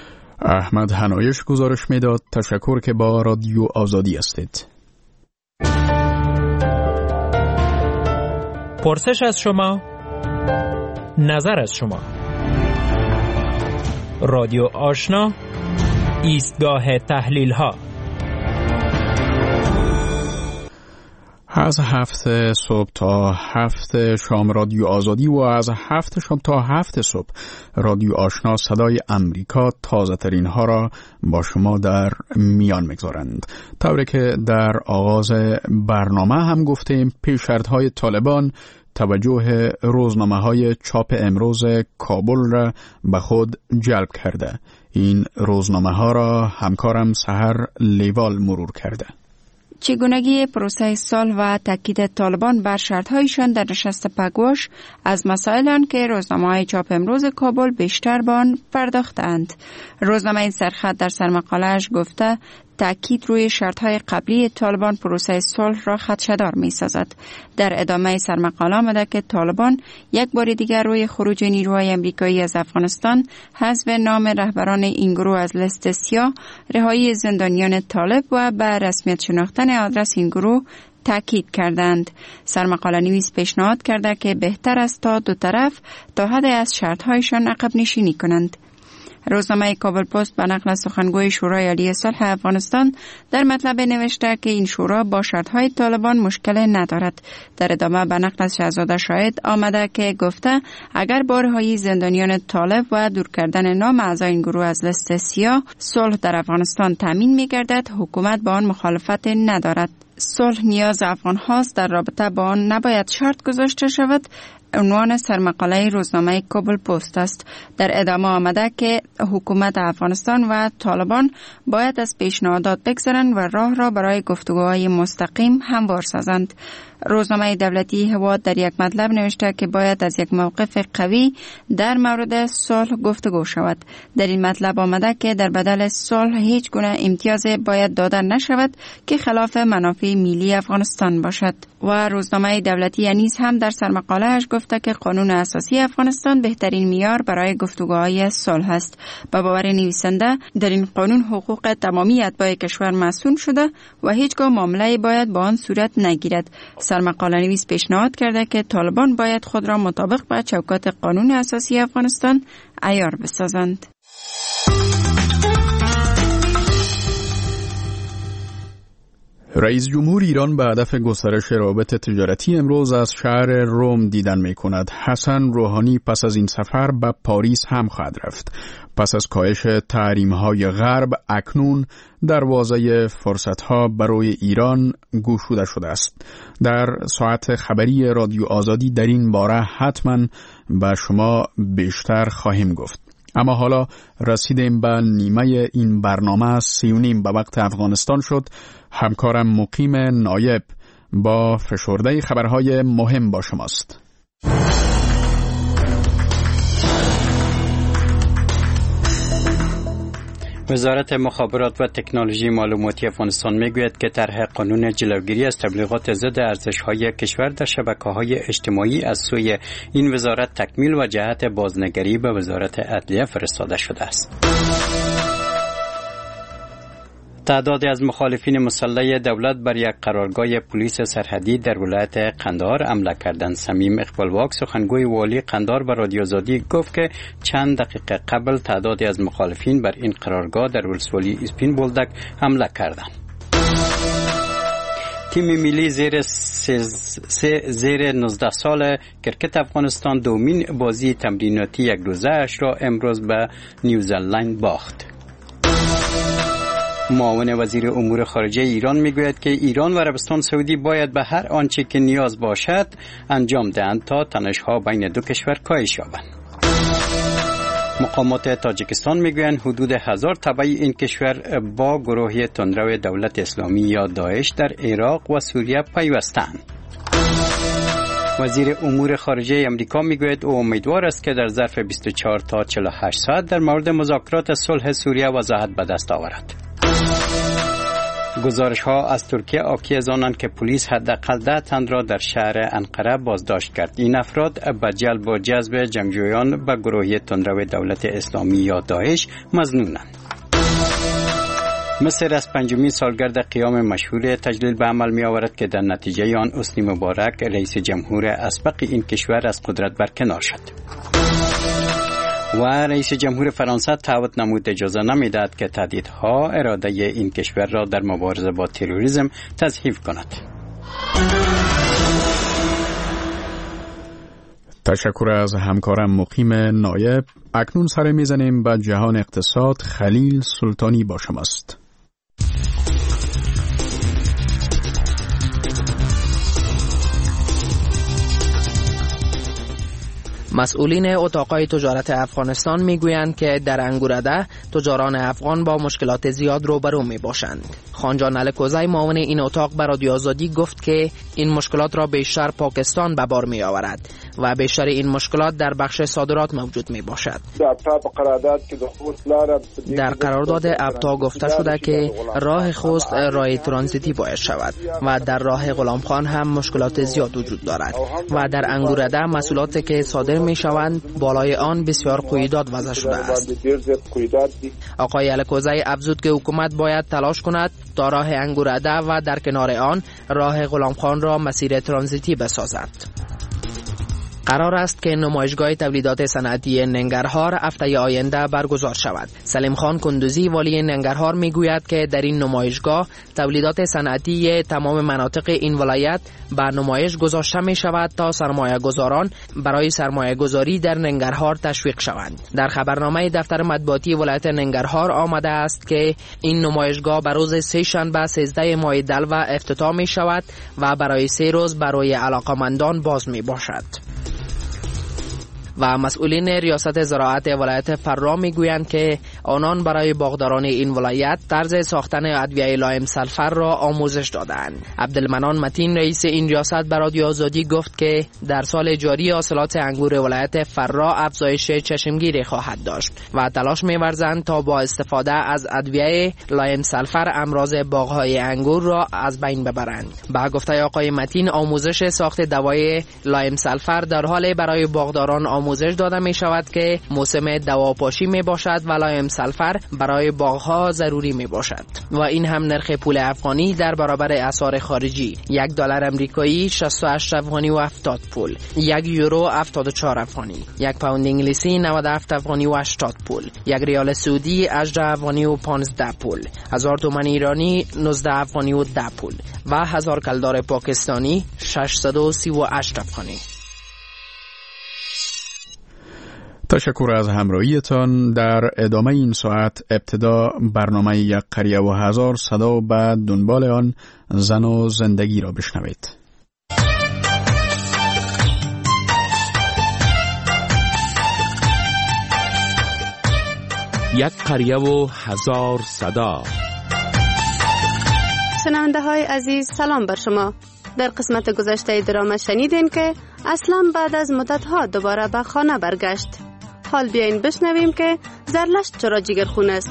احمد حنایش گزارش میداد. تشکر که با رادیو آزادی هستید.
پرسش از شما، نظر از شما. رادیو آشنا، ایستگاه تحلیل ها.
از 7 صبح تا 7 شام رادیو آزادی و از 7 شام تا 7 صبح رادیو آشنا صدای امریکا تازه ترین ها را با شما در میان میگذارند. طوری که در آغاز برنامه هم گفتیم، پیشنهادهای طالبان توجه روزنامه های چاپ امروز کابل را به خود جلب کرده. این روزنامه ها را همکارم سحر لیوال مرور کرده.
چگونگی پروسه صلح و تاکید طالبان بر شرط‌هایشان در نشست پگواش از مسائل که روزنامه‌های چاپ امروز کابل بیشتر به آن پرداختند. روزنامه سرخط در سرمقاله‌اش گفته تاکید روی شرط‌های قبلی طالبان پروسه صلح را خدشه‌دار می‌سازد. در ادامه سرمقاله آمده که طالبان یک بار دیگر روی خروج نیروهای آمریکایی از افغانستان، حذف نام رهبران این گروه از لیست سیاه، رهایی زندانیان طالب و به رسمیت شناختن آدرس این گروه تاکید کردند. سرمقاله نویس پیشنهاد کرده که بهتر است تا دو طرف تا حد از شرط‌هایشان عقب نشینی کنند. روزنامه کابل پست به نقل از سخنگوی شورای عالی صلح افغانستان در مطلب نوشته که این شورا با شرط‌های طالبان مشکل ندارد. در ادامه به نقل از شهزاده شاهد آمده که گفته اگر با رهایی زندانیان طالب و دور کردن نام اعضای این گروه از لیست سیاه صلح در افغانستان تامین می‌گردد، حکومت با آن مخالفت ندارد. صلح نیاز افغان هاست، در رابطه با آن نباید شرط گذاشته شود. عنوان سرمقاله روزنامه کابل پست است. در ادامه آمده که حکومت افغانستان و طالبان باید از پیشنهادات بگذرند و راه را برای گفتگوهای مستقیم هموار سازند. روزنامه دولتی هواد در یک مطلب نوشته که باید از یک موقف قوی در مورد صلح گفتگو شود. در این مطلب آمده که در بدل صلح هیچ گونه امتیاز باید داده نشود که خلاف منافع ملی افغانستان باشد. و روزنامه دولتی نیز هم در سرمقاله‌اش گفته گفته که قانون اساسی افغانستان بهترین معیار برای گفتگوهای صلح است. به باور نویسنده در این قانون حقوق تمامی اتباع کشور مصون شده و هیچگاه معامله باید با آن صورت نگیرد. سرمقاله نویس پیشنهاد کرده که طالبان باید خود را مطابق با چوکات قانون اساسی افغانستان عیار بسازند.
رئیس جمهور ایران به هدف گسترش روابط تجارتی امروز از شهر روم دیدن می کند. حسن روحانی پس از این سفر به پاریس هم خواهد رفت. پس از کاهش تحریم‌های غرب اکنون دروازه فرصت‌ها برای ایران گشوده شده است. در ساعت خبری رادیو آزادی در این باره حتما به شما بیشتر خواهیم گفت. اما حالا رسیدیم به نیمه این برنامه. 3:30 به وقت افغانستان شد. همکارم مقیم نایب با فشرده خبرهای مهم با شماست.
وزارت مخابرات و تکنولوژی معلوماتی افغانستان میگوید که طرح قانون جلوگیری از تبلیغات ضد ارزش‌های کشور در شبکه‌های اجتماعی از سوی این وزارت تکمیل و جهت بازنگری به وزارت عدلیه فرستاده شده است. تعدادی از مخالفین مسلح دولت بر یک قرارگاه پلیس سرحدی در ولایت قندهار حمله کردند. صمیم اقبالواک سخنگوی والی قندهار به رادیو آزادی گفت که چند دقیقه قبل تعدادی از مخالفین بر این قرارگاه در ولسوالی اسپین بولدک حمله کردند. تیم ملی زیر 19 سال کرکت افغانستان دومین بازی تمریناتی یک روزه اش را امروز به نیوزلند باخت. معاون وزیر امور خارجه ایران میگوید که ایران و عربستان سعودی باید به هر آنچه که نیاز باشد انجام دهند تا تنش‌ها بین دو کشور کاهش یابد. مقامات تاجیکستان میگویند حدود 1000 تبع این کشور با گروه تندرو دولت اسلامی یا داعش در عراق و سوریه پیوستند. وزیر امور خارجه امریکا میگوید او امیدوار است که در ظرف 24 تا 48 ساعت در مورد مذاکرات صلح سوریه وضاحت به دست آورد. گزارش ها از ترکیه حاکی از آنند که پلیس حداقل 10 تن را در شهر انقره بازداشت کرد. این افراد به جلب و جذب جنگجویان به گروه تندرو دولت اسلامی یا داعش مظنونند. مصر از 5مین سالگرد قیام مشهور تجلیل به عمل می آورد که در نتیجه آن حسنی مبارک رئیس جمهور اسبق این کشور از قدرت برکنار شد. و رئیس جمهور فرانسه تعهد نمود اجازه نمیدهد که تهدیدها اراده این کشور را در مبارزه با تروریسم تضعیف کند.
تشکر از همکارم مقیم نایب. اکنون سر میزنیم به جهان اقتصاد. خلیل سلطانی با شماست.
مسئولین اتاقهای تجارت افغانستان میگویند که در انگورده تجاران افغان با مشکلات زیاد روبرو می باشند. خانجان الکوزی معاون این اتاق به رادیو آزادی گفت که این مشکلات را بیشتر پاکستان به بار می آورد و بیشتر این مشکلات در بخش صادرات موجود می باشد. در قرارداد ابتا گفته شده که راه خوست راه ترانزیتی باید شود و در راه غلامخان هم مشکلات زیاد وجود دارد و در انگورده محصولاتی که صادر می شوند بالای آن بسیار قیودات وضع شده است. آقای الکوزی افزود که حکومت باید تلاش کند تا راه انگورده و در کنار آن راه غلامخان را مسیر ترانزیتی بسازد. قرار است که نمایشگاه تولیدات صنعتی ننگرهار هفته آینده برگزار شود. سلیم خان کندوزی والی ننگرهار میگوید که در این نمایشگاه تولیدات صنعتی تمام مناطق این ولایت به نمایش گذاشته می شود تا سرمایه گذاران برای سرمایه گذاری در ننگرهار تشویق شوند. در خبرنامه دفتر مطبوعاتی ولایت ننگرهار آمده است که این نمایشگاه به روز 3 شنبه 13 ماه دلو افتتاح می شود و برای 3 روز برای علاقمندان باز می باشد. و مسئولین ریاست زراعت ولایت فرا میگویند که آنان برای باغداران این ولایت طرز ساختن ادویه لایم سلفر را آموزش دادند. عبدالمنان متین رئیس این ریاست به رادیو آزادی گفت که در سال جاری حاصلات انگور ولایت فرا افزایش چشمگیری خواهد داشت و تلاش می‌ورزند تا با استفاده از ادویه لایم سلفر امراض باغ‌های انگور را از بین ببرند. با گفته آقای متین آموزش ساخت دوای لایم سلفر در حال برای باغداران آموزش داده می شود که موسم دواپاشی می باشد و لایم سلفر برای باغ‌ها ضروری می باشد و این هم نرخ پول افغانی در برابر اسعار خارجی. $1 امریکایی 68 افغانی و 70 پول، 1 یورو 74 افغانی، 1 پوند انگلیسی 97 افغانی و 80 پول، 1 ریال سعودی 18 افغانی و 15 پول، 1000 تومان ایرانی 19 افغانی و 10 پول و 1000 کلدار پاکستانی 638 افغانی.
تشکر از همراهیتان. در ادامه این ساعت ابتدا برنامه یک قریه و هزار صدا و بعد دنبال آن زن و زندگی را بشنوید.
یک قریه و هزار صدا.
شنونده های عزیز سلام بر شما. در قسمت گذشته دراما شنیدین که اسلم بعد از مدت‌ها دوباره به خانه برگشت. حال بیاین بشنویم که زرلشت چرا جگرخون است.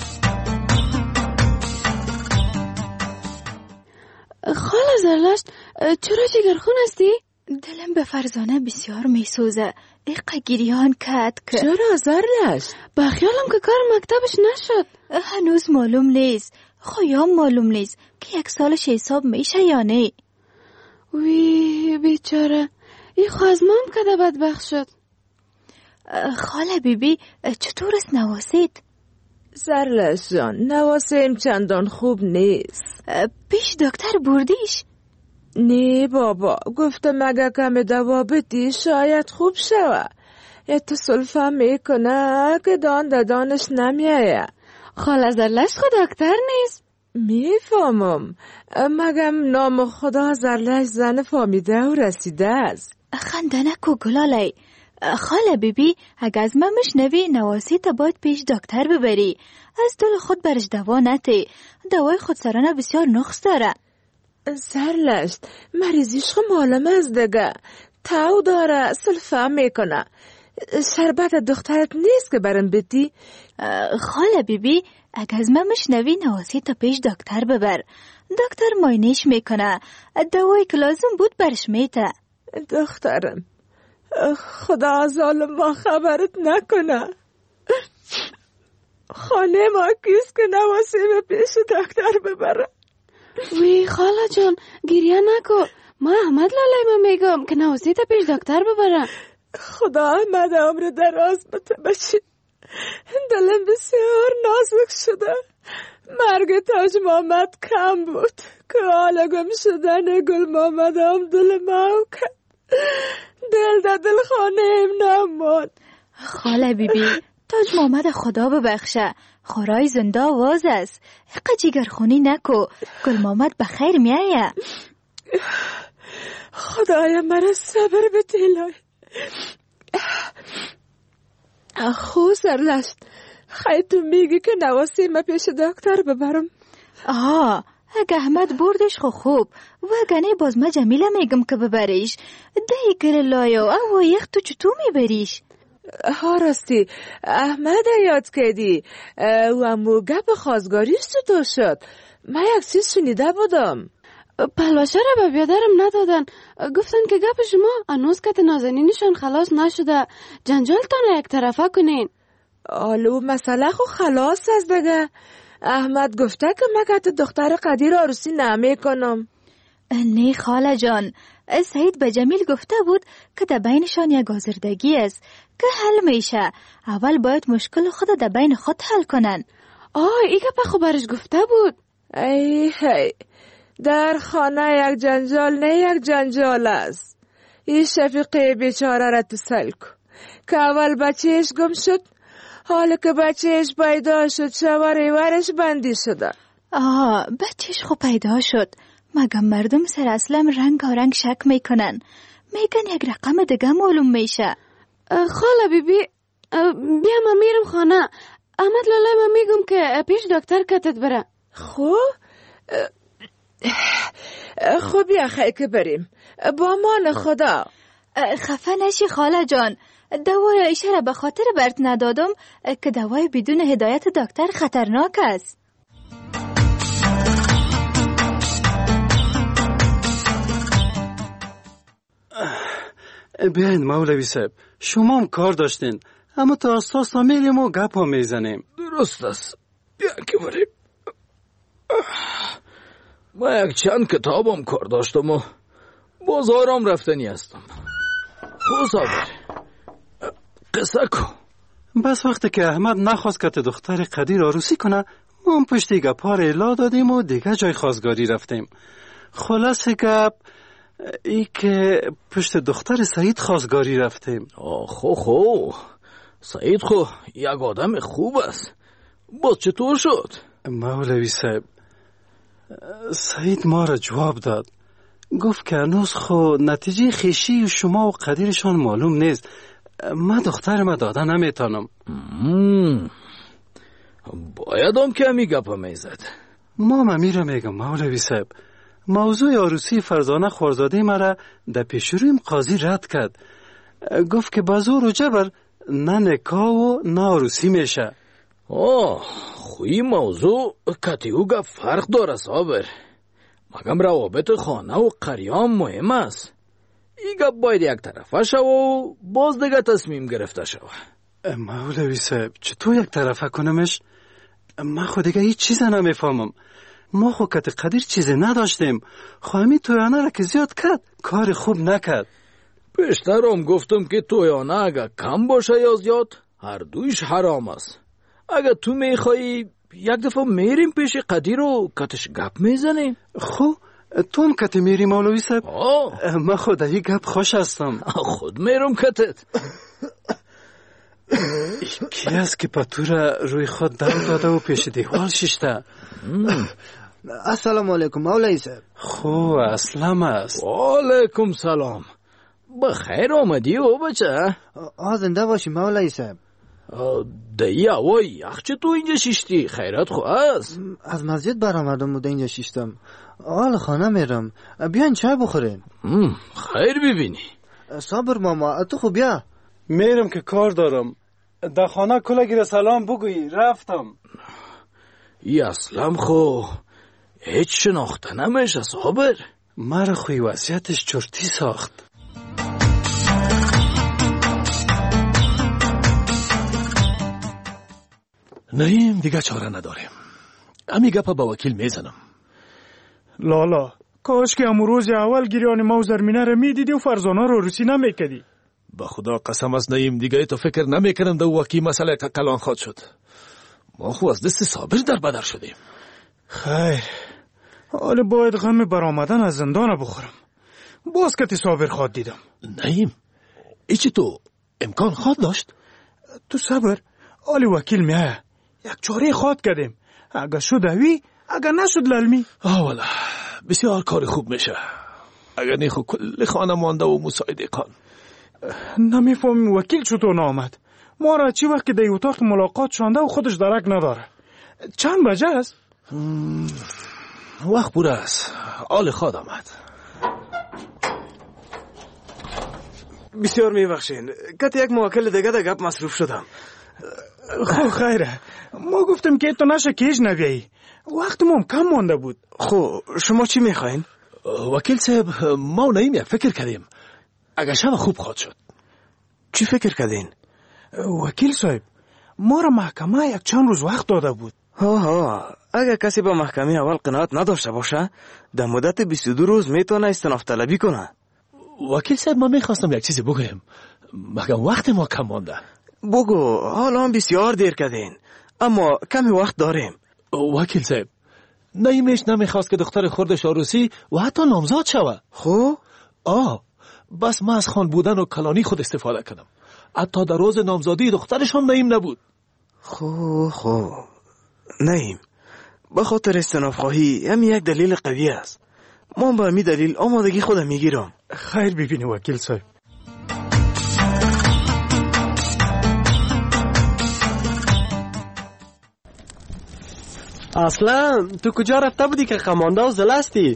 خاله زرلشت چرا جگرخون هستی؟ دلم به فرزانه بسیار میسوزه. ایقا گریان کد که
چرا زرلشت؟
با خیالم که کار مکتبش نشد. هنوز معلوم نیست. خویام معلوم نیست که 1 سالش حساب میشه یا نه. وی بیچاره ای خوازمام کده بدبخت شد. خاله بیبی چطور است نواسید؟
زرلشت جان نواسیم چندان خوب نیست.
پیش دکتر بردیش؟
نه بابا، گفتم اگه کم دوا بدی شاید خوب شوه. اتصال میکنه که دانش نمیایه.
خاله زرلشت خود دکتر نیست؟
میفهمم، مگم نام خدا زرلشت زن فامیده و رسیده است.
خنده نکو گلالی. خاله بیبی اگه از من مشنوی نواسی تا باید پیش دکتر ببری. از دل خود برش دوا نتی. دوای خودسرانه بسیار نقص داره.
زرلشت مریضیش معلوم از دگه تاو داره، سلفه میکنه. شربت دخترت نیست که برم بدی؟
خاله بیبی اگه از من مشنوی نواسی تا پیش دکتر ببر. دکتر ماینش میکنه، دوایی که لازم بود برش میته.
دخترم خدا ظالم ما خبرت نکنه. خانه ما کیست که نواسی به پیش دکتر ببره؟
وی خاله جان گریه نکو. ما احمد لالی ما میگم که نواسی تا پیش دکتر ببرم.
خدا احمد عمر دراز بده بچی. دلم بسیار نازک شده. مرگ تاج محمد کم بود که حالا گم شدن گل محمد هم دل ما کرد. دل در دل خانه نماد.
خاله بیبی تاج محمد خدا ببخشه، خورای زنده آواز است. اقا جگرخونی نکو، گل محمد بخیر میایه.
خدایا مرا صبر بده الهی. خو زرلشت خیلی تو میگی که نواسی ما پیش دکتر ببرم؟
اگه احمد بردش خوب و اگه نه باز ما جمیله میگم که ببریش. دهی کر لایو او یخ تو چطور میبریش؟
ها راستی احمد یاد کردی و موگه به خواستگاریش چطور شد؟ من یک چیز شنیده بودم.
پلوشه را به بیادرم ندادن، گفتن که گپ شما انوز کت نازنینشان خلاص نشده، جنجالتان یک طرفه کنین.
آلو مسئله خو خلاص است دیگه. احمد گفته که مگه دختر قدیر عروسی نمی کنم.
نه خاله جان، سعید به جمیل گفته بود که در بینشان یک آزردگی است که حل میشه. اول باید مشکل خود در بین خود حل کنن. ای که پخو برش گفته بود.
ای در خانه یک جنجال نه یک جنجال است. این شفیقه بیچاره را تسل کن که اول بچهش گم شد، حالا که بچهش پیدا شد شواری ورش بندی شده.
بچهش خو پیدا شد، مگم مردم سر اسلم رنگ شک میکنن، میگن یک رقم دیگه معلوم میشه. خاله بیبی بیا ما میرم خانه. احمد لاله ما میگم که پیش دکتر کتت بره.
خب بیا خیلی که بریم. با مان خدا.
خفه نشی خاله جان. دوای ایشه را به خاطر برت ندادم که دوای بدون هدایت دکتر خطرناک است.
بیاین مولوی صاحب، شما هم کار داشتین، اما تا اساس میریم و گپ ها میزنیم.
درست است، بیا که بریم. ما یک چند کتابم کار داشتم و بازارم رفتنی هستم. خود صابر قصه کو.
بس وقتی که احمد نخواست که دختر قدیر عروسی کنه، ما هم پشتی گپار الا دادیم و دیگه جای خواستگاری رفتیم. خلاصه گپ ای که پشت دختر سعید خواستگاری رفتیم.
خو سعید خو یک آدم خوب است. باز چطور شد؟
مولوی صاحب، سعید ما را جواب داد، گفت که هنوز خو نتیجه خیشی شما و قدیرشان معلوم نیست. من دختر ما داده نمیتانم.
باید هم که همی گپا میزد.
ما میره میگم مولوی صاحب، موضوع عروسی فرزانه خوارزاده مرا در پیشرویم قاضی رد کرد. گفت که با زور و جبر نه نکاح و نه عروسی میشه.
خوی موضوع کتیو گپ فرق داره صابر. مگم روابط خانه و قریام مهم است. این گپ باید یک طرفه شو و باز دیگه تصمیم گرفته شو.
مولوی صاحب چطور یک طرفه کنمش؟ من خود دیگه هیچ چیز نمیفهمم. ما خو کت قدیر چیزی نداشتیم. خواهمی تویانه را که زیاد کرد کار خوب نکرد.
پیشترم گفتم که تویانه اگه کم باشه یا زیاد هر دویش حرام است. اگه تو میخوایی یک دفعه میریم پیش قدیر و کتش گپ میزنیم.
خو تو هم کت میری مولوی صاحب؟ من خود این گپ خوش هستم.
خود میرم کتت.
کی است که پتو را روی خود دم داده و پیش دیوال ششته؟
السلام علیکم مولوی صاحب.
خو اسلام است.
علیکم سلام. بخیر آمدی و بچه.
زنده باشی مولوی صاحب.
دایی هوای یخ تو اینجا شیشتی؟ خیرت خو است؟
از مسجد برآمدم و اینجا شیشتم. حال خانه میرم. بیاین چای بخورین.
خیر ببینی.
صابر ماما تو خوب بیا.
میرم که کار دارم. در خانه کلگی سلام بگویی رفتم.
ای اسلام خو هیچ شناخته نمیشه صابر.
مرا خوی وضعیتش چرتی ساخت.
نیم دیگه چاره نداریم. امی گپا با وکیل میزنم.
لالا کاش که امروز اول گریان ما و زرمینه را میدیدی و فرزانه رو عروسی نمیکدی.
با خدا قسم است نیم دیگه تو فکر نمیکنم دو وکیل مسئله کلان خواد شد. ما خو از دست صابر در بدر شدیم.
خیر حالا باید غم برآمدن از زندان بخورم. باز کتی صابر خواد دیدم.
نیم ایچی تو امکان خواد داشت؟
تو صبر حالی وکیل میه یک چاره خواد کردیم. اگه شد اوی اگه نشد للمی.
والا بسیار کار خوب میشه. اگر نیخو کل خانه مانده و مساعده کن.
نمیفهمیم وکیل چطور نامد. ما را چی وقت که در اتاق ملاقات شانده و خودش درک نداره. چند بجه است؟
وقت بوده است. آل خواد آمد.
بسیار میبخشین کتی یک موکل دیگه در گپ مصروف شدم. خب خیره ما گفتم که تو نشه کیش نبیایی. وقت ما کم مانده بود. خب شما چی میخواین؟
وکیل صاحب ما نیم یک فکر کردیم. اگر شب خوب خواد شد.
چی فکر کردین؟ وکیل صاحب ما را محکمه یک چند روز وقت داده بود. اگر کسی به محکمه اول قناعت نداشته باشه در مدت 22 روز میتونه استناف طلبی کنه.
وکیل صاحب ما میخواستم یک چیزی بگویم مگر وقت ما کم مانده.
بگو حالا هم بسیار دیر کردین اما کمی وقت داریم.
وکیل صاحب نیمیش نمیخواست که دختر خوردش عروسی و حتی نامزاد شوه.
خب
بس ما از خان بودن و کلانی خود استفاده کردم. حتی در روز نامزادی دخترش هم نیم نبود.
خب نیم به خاطر استناف خواهی همین یک دلیل قوی است. ما با می دلیل آمادگی خودم میگیرم. خیر ببینی وکیل صاحب.
اصلا تو کجا رفته بودی که قمانده و زلستی؟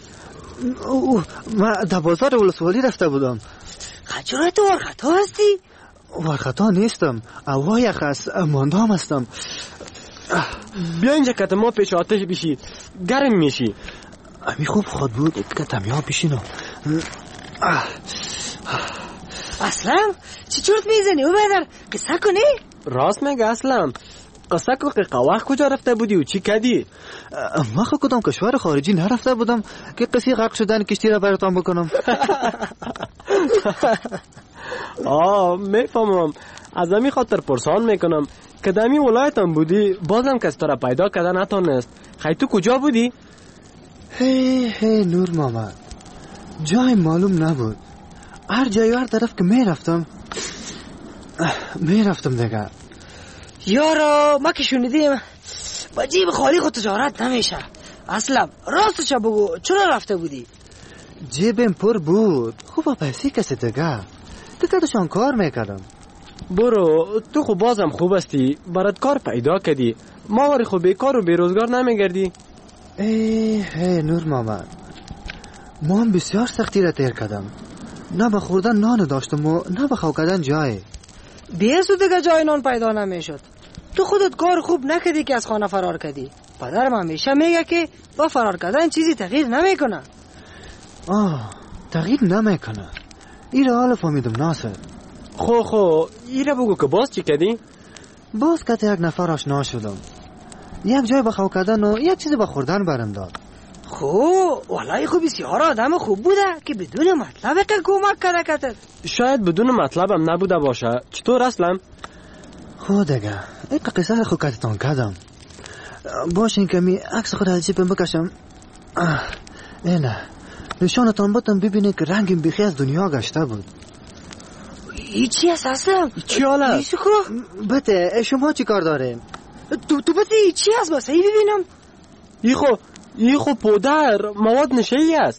من در بازار ولسوالی رفته بودم.
خجوره تو ورخطا هستی؟
ورخطا نیستم، وایخ است، ماندام هستم.
بیا اینجا که ما پیش آتش بشی، گرم میشی.
امی خوب خود بود که تمیا بشینم.
اصلا چی چورت میزنی او بدر؟ قصه کنی؟
راست میگه اصلا. قصه که قواخ کجا رفته بودی و چی کردی؟
من خود کدام کشور خارجی نرفته بودم که قصه غرق شدن کشتی را براتان بکنم.
میفهمم. از امی خاطر پرسان میکنم که دمی ولایتم بودی بازم کس تو را پیدا کردن نتونست. خیلی تو کجا بودی؟
هی نور محمد، جای معلوم نبود. هر جای هر طرف که میرفتم دیگه.
یارا ما که شنیدیم با جیب خالی خود تجارت نمیشه. اصلا راستش بگو چرا رفته بودی؟
جیبم پر بود، خوبا پیسی کسی دیگه دشان کار میکردم.
برو تو خوب بازم خوب هستی، برات کار پیدا کردی. ما وری خوب بیکار و بیروزگار نمیگردی.
هی نور محمد، ما هم بسیار سختی را تیر کردم. نه به خوردن نان داشتم و نه به خو کردن جای.
دیسو دیگه جای نان پیدا نمیشد. تو خودت کار خوب نکردی که از خانه فرار کردی. پدرم همیشه میگه که با فرار کردن چیزی تغییر نمیکنه.
تغییر نمیکنه. ایره حالا فهمیدم ناصر.
خو ایره بگو که باز چی کردی؟
باز که یک نفر آشنا شدم. یک جای بخو کردن و یک چیز به خوردن برم داد.
والله خوب بسیار آدم خوب بوده که بدون مطلب که کمک کرده.
شاید بدون مطلب هم نبوده باشه. چطور اصلا؟
دیگه این قصه خود کتتان کردم. باشین که می عکس خود از جیبم بکشم. اینه نشانتان بودم ببینید که رنگیم بیخی از دنیا گشته بود.
ای چی هست اصلا؟
چی حال است؟
بته شما چی کار دارین؟
تو بته ای چی هست بسه ای ببینم.
ای خو پودر مواد نشه‌ای است.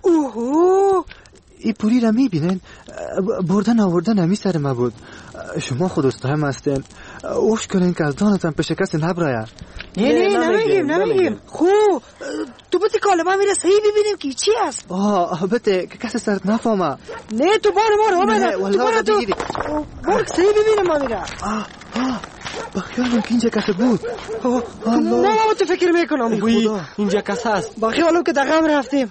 ای پولی را میبینین؟ بردن آوردن همی سر ما بود. شما خود استهم هستین. اوش کنین که از دانتان پیش کسی نبراید.
نه نمیگیم. تو بته کالما میره صحیح ببینیم که چی هست.
بته که کسی سرت نفهمه.
نه تو بار تو بار تو بار صحیح ببینیم ما میره.
بخیالم که اینجا کسی بود.
نه تو فکر میکنم
اینجا کسی هست.
بخیالم که دقم رفتیم.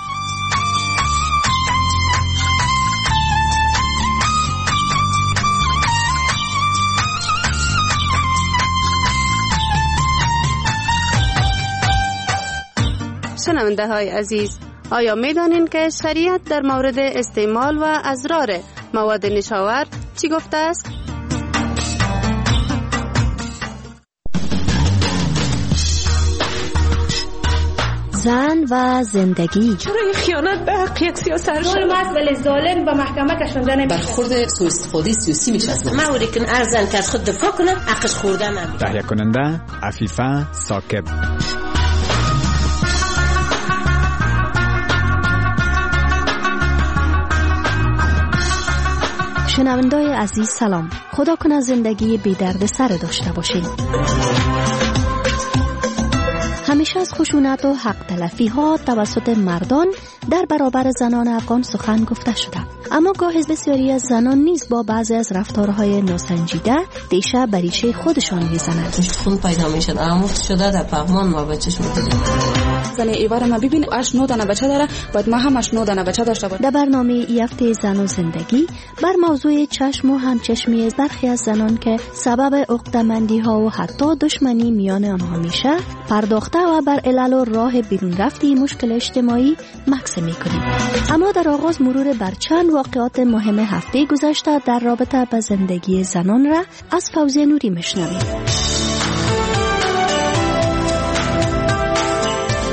شنونده های عزیز، آیا می دانین که شریعت در مورد استعمال و اضرار مواد نشاور چی گفته است؟
زن و زندگی.
چرا این خیانت به حق یک سیاست
ظلم است ولی ظالم به محکمه کشنده نمیشه.
برخورد سوء استفاده سیاسی میشه.
ما وری که ارزن که از خود دفاع کنه حقش خورده نمیشه.
تهیه کننده عفیفه ساکب.
شنوندای عزیز سلام. خدا کنه زندگی بی درد سر داشته باشین. همیشه از خشونت و حق تلفی ها توسط مردان در برابر زنان افغان سخن گفته شده، اما گاهی بسیاری از زنان نیز با بعضی از رفتارهای ناسنجیده دیشه بر ریشه خودشان میزنند.
خون پیدا میشد، عمود شده در پهمان ما بچه‌ش می‌دید.
زن ایوار ما ببین 8-9 دانه بچه داره، باید ما هم 8-9 دانه بچه داشته باشیم.
در برنامه یافته زن و زندگی بر موضوع چشم و همچشمی از برخی از زنان که سبب عقده‌مندی ها و حتی دشمنی میان آنها میشه پرداخته و بر علل و راه بیرون رفتی مشکل اجتماعی مکث میکنیم. اما در آغاز مرور بر چند واقعات مهم هفته گذشته در رابطه با زندگی زنان را از فوزیه نوری میشنویم.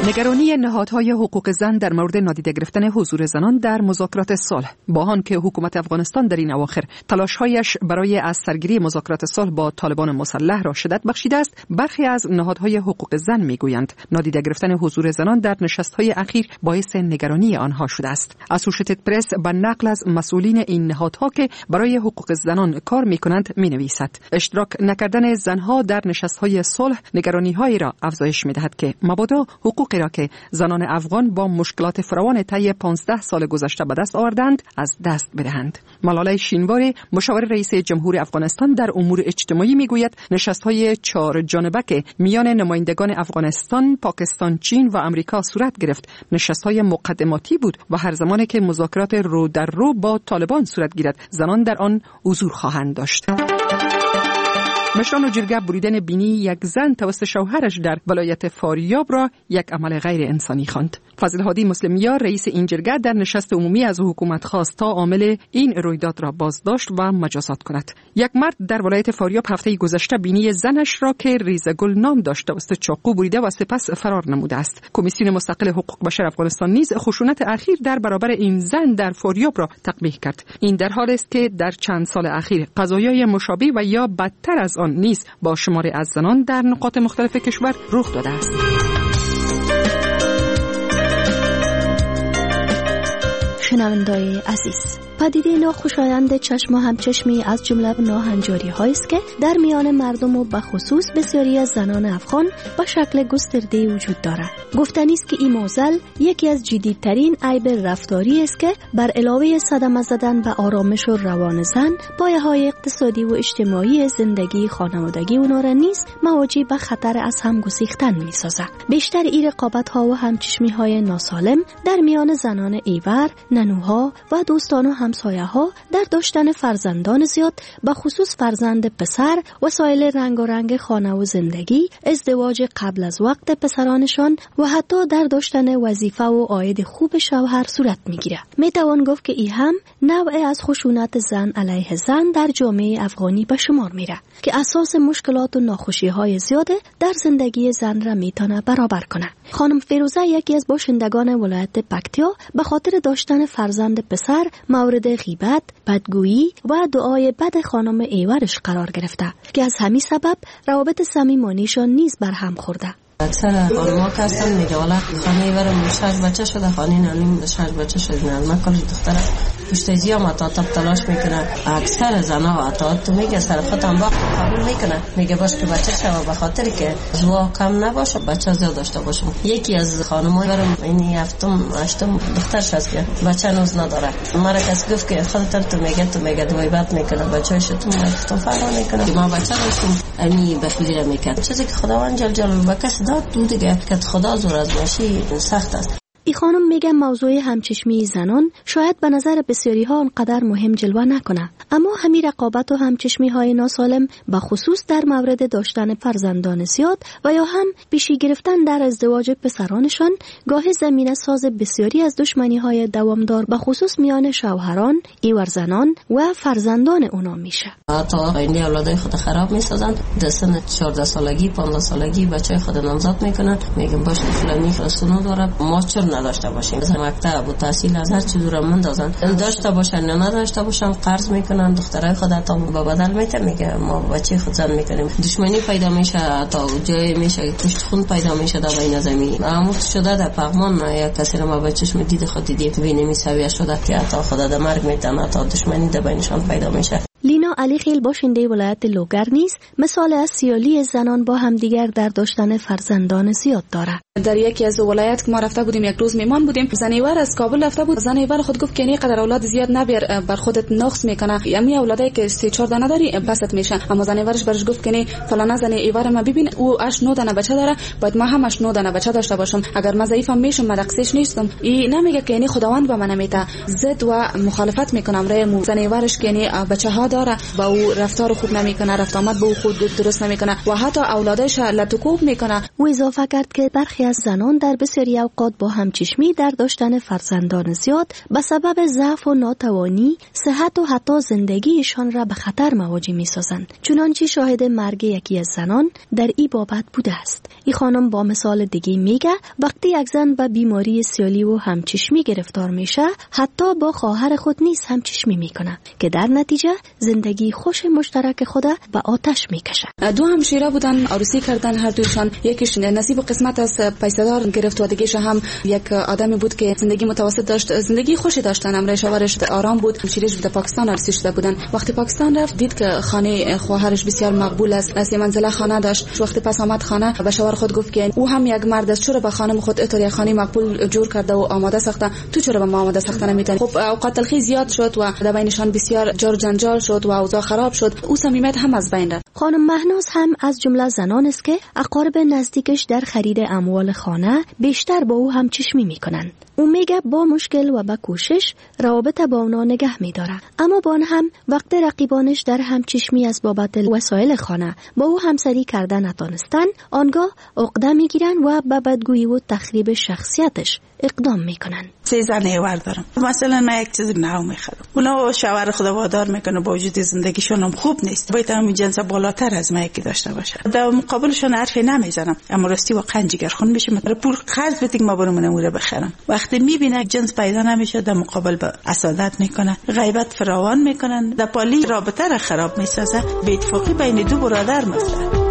نگرانی نهادهای حقوق زن در مورد نادیده گرفتن حضور زنان در مذاکرات صلح، با آنکه حکومت افغانستان در این اواخر تلاش‌هایش برای از سرگیری مذاکرات صلح با طالبان مسلح را شدت بخشیده است، برخی از نهادهای حقوق زن میگویند نادیده گرفتن حضور زنان در نشست‌های اخیر باعث نگرانی آنها شده است. اسوشییتد پرس به نقل از مسئولین این نهادها که برای حقوق زنان کار می‌کنند می‌نویسد اشتراک نکردن زنها در نشست‌های صلح نگرانی‌هایی را افزایش می‌دهد که مبادا حقوقی را که زنان افغان با مشکلات فراوان طی 15 سال گذشته به دست آوردند از دست بدهند. ملاله شینواری، مشاور رئیس جمهور افغانستان در امور اجتماعی میگوید نشست‌های 4 جانبه که میان نمایندگان افغانستان، پاکستان، چین و آمریکا صورت گرفت، نشست‌های مقدماتی بود و هر زمانی که مذاکرات رو در رو با طالبان صورت گیرد، زنان در آن حضور خواهند داشت. مشران جرگه بریدن بینی یک زن توسط شوهرش در ولایت فاریاب را یک عمل غیر انسانی خواند. فضل هادی مسلمیار رئیس این جرگه در نشست عمومی از حکومت خواست تا عامل این رویداد را بازداشت و مجازات کند. یک مرد در ولایت فاریاب هفته گذشته بینی زنش را که ریزگل نام داشت توسط چاقو بریده و سپس فرار نموده است. کمیسیون مستقل حقوق بشر افغانستان نیز خشونت اخیر در برابر این زن در فاریاب را تقبیح کرد. این در حالی است که در چند سال اخیر قضایای مشابه و یا بدتر از آن نیز با شماری از زنان در نقاط مختلف کشور رخ داده است.
شنوندای عزیز، پدیده ناخوشایند چشم و همچشمی از جمله ناهنجاری هایی است که در میان مردم و بخصوص بسیاری از زنان افغان به شکل گسترده وجود دارد. گفتنی است که این معضل یکی از جدیدترین عیب رفتاری است که بر علاوه صدمه زدن به آرامش و روان زن، پایه‌های اقتصادی و اجتماعی زندگی خانوادگی اونها را نیز مواجه به خطر از هم گسیختن می‌سازد. بیشتر این رقابت‌ها و همچشمی‌های ناسالم در میان زنان ایور، ننوها و دوستان و همسایه ها در داشتن فرزندان زیاد، به خصوص فرزند پسر، وسایل رنگارنگ خانه و زندگی، ازدواج قبل از وقت پسرانشان و حتی در داشتن وظیفه و عاید خوب شوهر صورت میگیره. میتوان گفت که این هم نوعی از خشونت زن علیه زن در جامعه افغانی به شمار میره که اساس مشکلات و ناخوشی های زیاده در زندگی زن را میتونه برابر کنه. خانم فیروزه یکی از باشندگان ولایت پکتیا به خاطر داشتن فرزند پسر مورد غیبت، بدگویی و دعای بد خانم ایورش قرار گرفته که از همین سبب روابط صمیمانیشان نیز برهم خورده.
اکثر خانم‌ها که هستن میگه والا خانه ایورم 6 بچه شده، خانه نانیم 6 بچه شده، نه کلی دختره پشتیزی هم تا تلاش میکنه. اکثر زنها و تو میگه سر خودم وقت قبول میکنه، میگه باش که بچه شو، به خاطر که زوا کم نباشه بچه زیاد داشته باشم. یکی از خانم‌ها برام اینی هفتم دخترش هست که بچه نوز نداره. مرا کس گفت که خودت تو میگه دوی بد میکنه بچه‌ش تو گفتم فرق نمیکنه، ما بچه داشتیم اینی بخیره میکرد. چیزی که خداوند جل جلاله به کس داد تو دیگه که خدا زور از باشی سخت است.
این خانم میگه موضوع همچشمی زنان شاید به نظر بسیاری ها اونقدر مهم جلوه نکنه، اما همین رقابت و همچشمی های ناسالم به خصوص در مورد داشتن فرزندان زیاد و یا هم پیشی گرفتن در ازدواج پسرانشان گاهی زمینه ساز بسیاری از دشمنی های دوامدار به خصوص میان شوهران، ایور زنان و فرزندان اونا میشه.
تا این اولادای خود خراب میسازن، در سن 14 سالگی 15 سالگی بچه خود نامزد میکنن، میگن باشه فلانی خواستونو داره ما چرا نداشته باشیم. مثلا مکتب و تحصیل از هر چیز رو مندازن، داشته باشن یا نداشته باشن قرض میکنن، دخترای خود تا با بدل میته، میگه ما بچه خود زن میکنیم، دشمنی پیدا میشه، تا جای میشه کشت خون پیدا میشه در بین زمین. عمود شده در پغمان یک کسی رو ما بچه‌ش میدید خود دیدیم ببینیم سویه شده که تا خدا در مرگ میتونه، تا دشمنی در بینشان پیدا میشه.
لینا علی خیل باشنده ولایت لوگر نیز مثال از سیالی زنان با همدیگر در داشتن فرزندان زیاد دارد.
در یکی از ولایت که ما رفته بودیم، یک روز میمان بودیم، زنیور از کابل رفته بود، زنیور خود گفت که نه قدر اولاد زیاد نبیر، بر خودت نقص میکنه، یعنی اولادایی که 3-4 دانه داری پست میشن. اما زنیورش برش گفت که نه فلانه زنیور ما ببین او 8-9 دانه بچه داره، باید ما هم 8-9 دانه بچه داشته باشم، اگر ما ضعیفم میشم مدقسش نیستم. این نمیگه که نه خداوند به من نمیته، ضد و مخالفت میکنم رای مو. زنیورش که نه بچه ها داره، با او رفتار خوب نمیکنه، رفت آمد با او خود درست نمیکنه و حتی اولادش لطوکوب میکنه.
او اضافه کرد که برخی از زنان در بسیاری اوقات با همچشمی در داشتن فرزندان زیاد به سبب ضعف و ناتوانی صحت و حتی زندگیشان را به خطر مواجه میسازند. چنانچه شاهد مرگ یکی از زنان در این بابت بوده است. این خانم با مثال دیگه میگه وقتی یک زن به بیماری سیالی و همچشمی گرفتار میشه حتی با خواهر خود نیز همچشمی میکنه که در نتیجه زندگی خوش مشترک خود به آتش میکشه.
دو همشیره بودن، عروسی کردن هر دوشان. یکیش نصیب و قسمت از پیسه‌دار گرفت و دیگه‌ش هم یک آدمی بود که زندگی متوسط داشت، زندگی خوشی داشتن، امر شوهرش آرام بود. همشیره‌اش به پاکستان عروسی شده بودن. وقتی پاکستان رفت دید که خانه خواهرش بسیار مقبول است، 3 منزله خانه داشت. وقتی پس آمد خانه به شوهر خود گفت که او هم یک مرد است، چرا به خانم خود اینطوری خانه مقبول جور کرده و آماده ساخته، تو چرا به ما آماده ساخته نمی‌تونی؟ خب اوقات تلخی زیاد شد و در بینشان بسیار جر جنجال شد و اوضاع خراب شد. او صمیمیت هم از بین رفت.
خانم مهناز هم از جمله زنان است که اقارب نزدیکش در خرید اموال خانه بیشتر با او هم چشمی میکنند. او میگه با مشکل و با کوشش روابط با اونا نگه میداره، اما با آن هم وقت رقیبانش در همچشمی از بابت وسایل خانه با او همسری کردن نتانستن، آنگاه عقده میگیرن و به بدگویی و تخریب شخصیتش اقدام میکنن.
3 زن ور دارم. مثلا من یک چیز نو میخرم، اونا شوهر خدا وادار میکنه با وجود زندگیشون هم خوب نیست، باید هم جنس بالاتر از من یکی داشته باشه. در مقابلشون حرفی نمیزنم، اما راستی واقعا جگرخون میشه. مثلا پول قرض بدیم ما برامون اموره بخرم. وقتی میبینه جنس پیدا نمیشه در مقابل با حسادت میکنه، غیبت فراوان میکنن، در پالی رابطه را خراب میسازه. به اتفاقی بین دو برادر مثلا.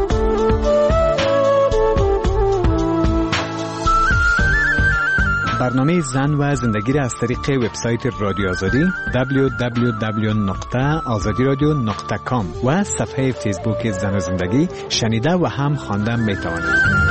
برنامه زن و زندگی را از طریق وبسایت رادیو آزادی www.azadiradio.com و صفحه فیسبوک زن و زندگی شنیده و هم خواندن میتوانید.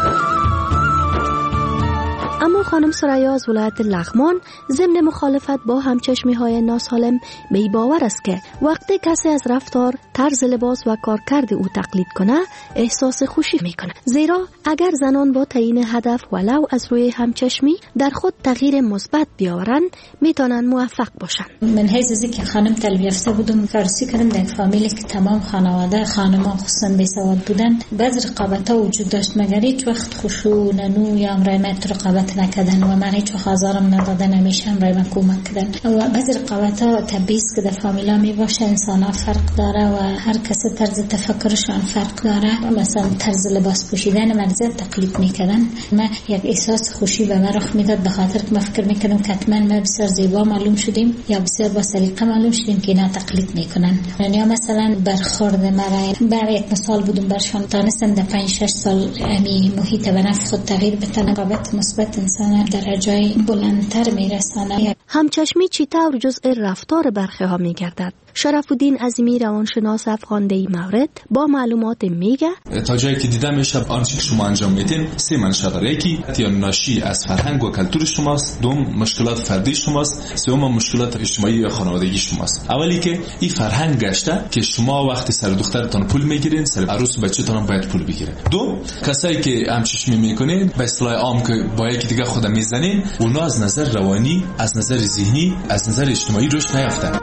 اما خانم سریا از ولایت لغمان ضمن مخالفت با همچشمی‌های ناسالم به باور است که وقتی کسی از رفتار، طرز لباس و کارکرد او تقلید کنه احساس خوشی میکنه، زیرا اگر زنان با تعیین هدف ولو از روی همچشمی در خود تغییر مثبت بیاورن میتونن موفق باشن.
من حیث از که خانم تربیت یافته بودم، فرسی کردم در فامیلی که تمام خانواده خانمان خصوصا بیسواد بودن، بعض رقابت‌ها وجود داشت مگر هیچ وقت خشوع ننو یا امرای مت رقابت نکردن و من هیچ وقت آزارم ندادن، همیشه امرای من کمک کردن. و بعض رقابت‌ها طبیعی است که در فامیلا می باشه، انسان‌ها فرق داره و هر کسی طرز تفکرشان فرق داره. مثلا طرز لباس پوشیدن من زیاد تقلید میکردن، من یک احساس خوشی به من رخ میداد به خاطر که من فکر میکردم که حتما ما بسیار زیبا معلوم شدیم یا بسیار با سلیقه معلوم شدیم که اینا تقلید میکنن. یا مثلا برخورد مرا برای یک مثال بودم برشان دانستم در 5-6 سال امی محیط به نفع خود تغییر بده، رقابت مثبت انسان در جای بلندتر میرسانه.
همچشمی چطور جزء رفتار برخی ها میگردد؟ شرف‌الدین عظیمی روانشناس افغاندهی مورد با معلومات میگه
تا جایی که دیدم میشه آنچه که شما انجام میدین 3 منشأ داره. یکی یا ناشی از فرهنگ و کلتور شماست، دوم مشکلات فردی شماست، سوم مشکلات اجتماعی یا خانوادگی شماست. اولی که این فرهنگ گشته که شما وقتی سر دخترتون پول میگیرین سر عروس بچه‌تون هم باید پول بگیره. دوم کسایی که همچشمی میکنین به اصطلاح عام که با یکی دیگه خود میزنین، اونا از نظر روانی، از نظر ذهنی، از نظر اجتماعی رشد نیافتن.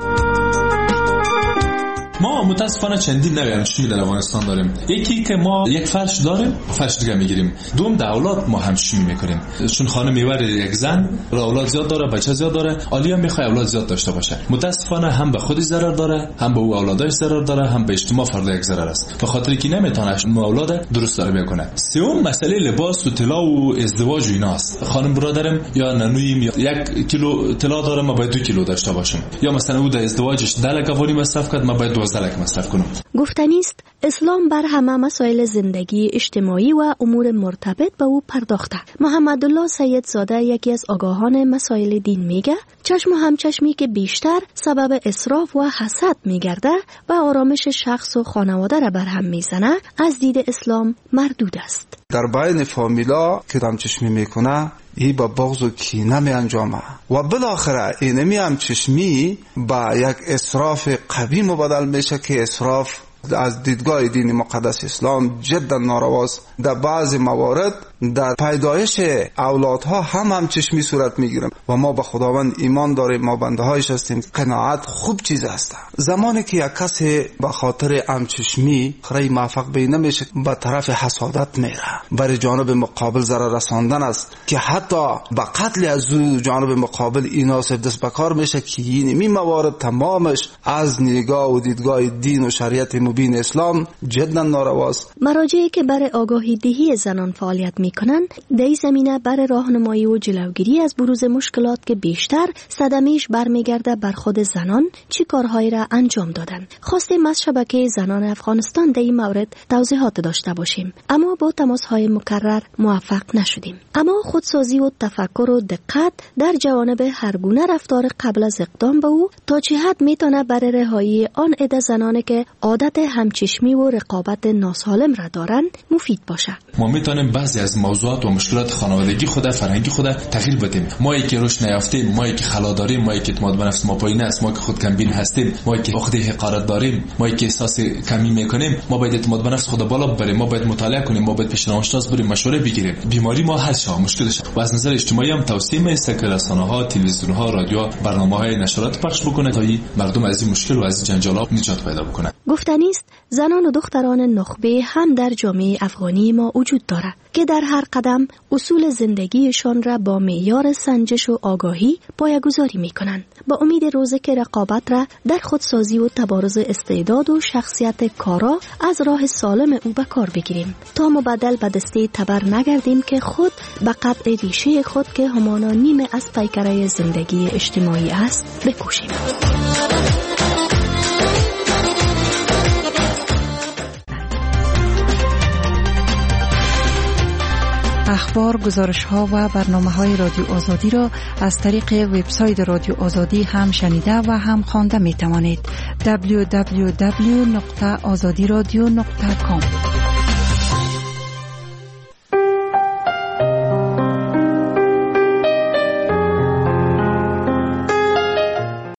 ما متاسفانه چندین نوع همچشمی در افغانستان داریم. یکی که ما یک فرش داریم، فرش دیگه میگیریم. دوم در اولاد ما همچشمی میکنیم، چون خانه میبره یک زن را اولاد زیاد داره، بچه زیاد داره، عالیه میخواد اولاد زیاد داشته باشه. متاسفانه هم به خودش ضرر داره، هم به او اولادش ضرر داره، هم به اجتماع فرد یک ضرر است، به خاطر که نمیتونه اولاد درست داره بکنه. سوم مسئله لباس و طلا و ازدواج و ایناست. خانم برادرم یا ننویم 1 کیلو طلا داره، ما باید 2 کیلو داشته باشیم، یا مثلا او در ازدواجش 10 لک افغانی مصرف کرد، ما باید 12 لک مصرف کنم.
گفتنی است اسلام بر همه مسائل زندگی اجتماعی و امور مرتبط به او پرداخته. محمد الله سید زاده یکی از آگاهان مسائل دین میگه چشم و همچشمی که بیشتر سبب اسراف و حسد میگرده و آرامش شخص و خانواده را برهم میزنه، از دید اسلام مردود است.
در بین فامیلا که همچشمی میکنه ای با بغض و کینه می انجامه و بالاخره اینمی همچشمی با یک اسراف قوی مبادل میشه که اسراف از دیدگاه دین مقدس اسلام جدا نارواست. در بعض موارد در پیدایش اولادها هم چشمی صورت میگیرم و ما به خداوند ایمان داریم، ما بنده هایش هستیم. قناعت خوب چیز است. زمانی که یک کسی به خاطر همچشمی خیلی موفق به نمیشه، به طرف حسادت میره، برای جانب مقابل ضرر رساندن است که حتی به قتل از او جانب مقابل ایناسب دست به کار میشه که این موارد تمامش از نگاه و دیدگاه دین و شریعت مبین اسلام جدا نارواست.
مراجعی که برای آگاهی دهی زنان فعالیت میکنند در این زمینه برای راهنمایی و جلوگیری از بروز مشکلات که بیشتر صدمه‌اش برمیگرده بر خود زنان چی کارهایی را انجام دادن. خواستیم از شبکه زنان افغانستان در این مورد توضیحات داشته باشیم، اما با تماس‌های مکرر موفق نشدیم. اما خودسازی و تفکر و دقت در جوانب هر گونه رفتار قبل از اقدام به او تا چه حد میتونه برای رهایی آن عده زنانی که عادت همچشمی و رقابت ناسالم را دارند مفید باشه.
ما میتونیم بعضی از موضوعات و مشکلات خانوادگی خود، فرهنگی خود تغییر بدیم. ما که رشد نیافتیم، ما که خلا داریم، ما که اعتماد به نفس ما پایین است، ما که خود کمبین هستیم، ما که عقده حقارت داریم، ما که احساس کمی میکنیم، ما باید اعتماد به نفس خود بالا ببریم، ما باید مطالعه کنیم، ما باید پیش روانشناس بریم مشوره بگیریم. بیماری ما حل شه، مشکلش. و از نظر اجتماعی هم توصیه میست که رسانه‌ها، تلویزیون‌ها، رادیو برنامه‌های نشرات پخش بکنه تا مردم از این مشکل و از جنجالات نجات پیدا بکنن.
گفتنی است زنان و دختران نخبه هم در جامعه افغانی ما وجود دارد که در هر قدم اصول زندگیشان را با معیار سنجش و آگاهی پایه‌گذاری می‌کنند. با امید روزی که رقابت را در خودسازی و تبارز استعداد و شخصیت کارا از راه سالم او به کار بگیریم تا مبدل به دسته تبر نگردیم که خود به قطع ریشه خود که همانا نیمه از پیکره زندگی اجتماعی است بکوشیم.
اخبار، گزارش‌ها و برنامه‌های رادیو آزادی را از طریق وبسایت رادیو آزادی هم شنیده و هم خوانده می‌توانید. www.azadiradio.com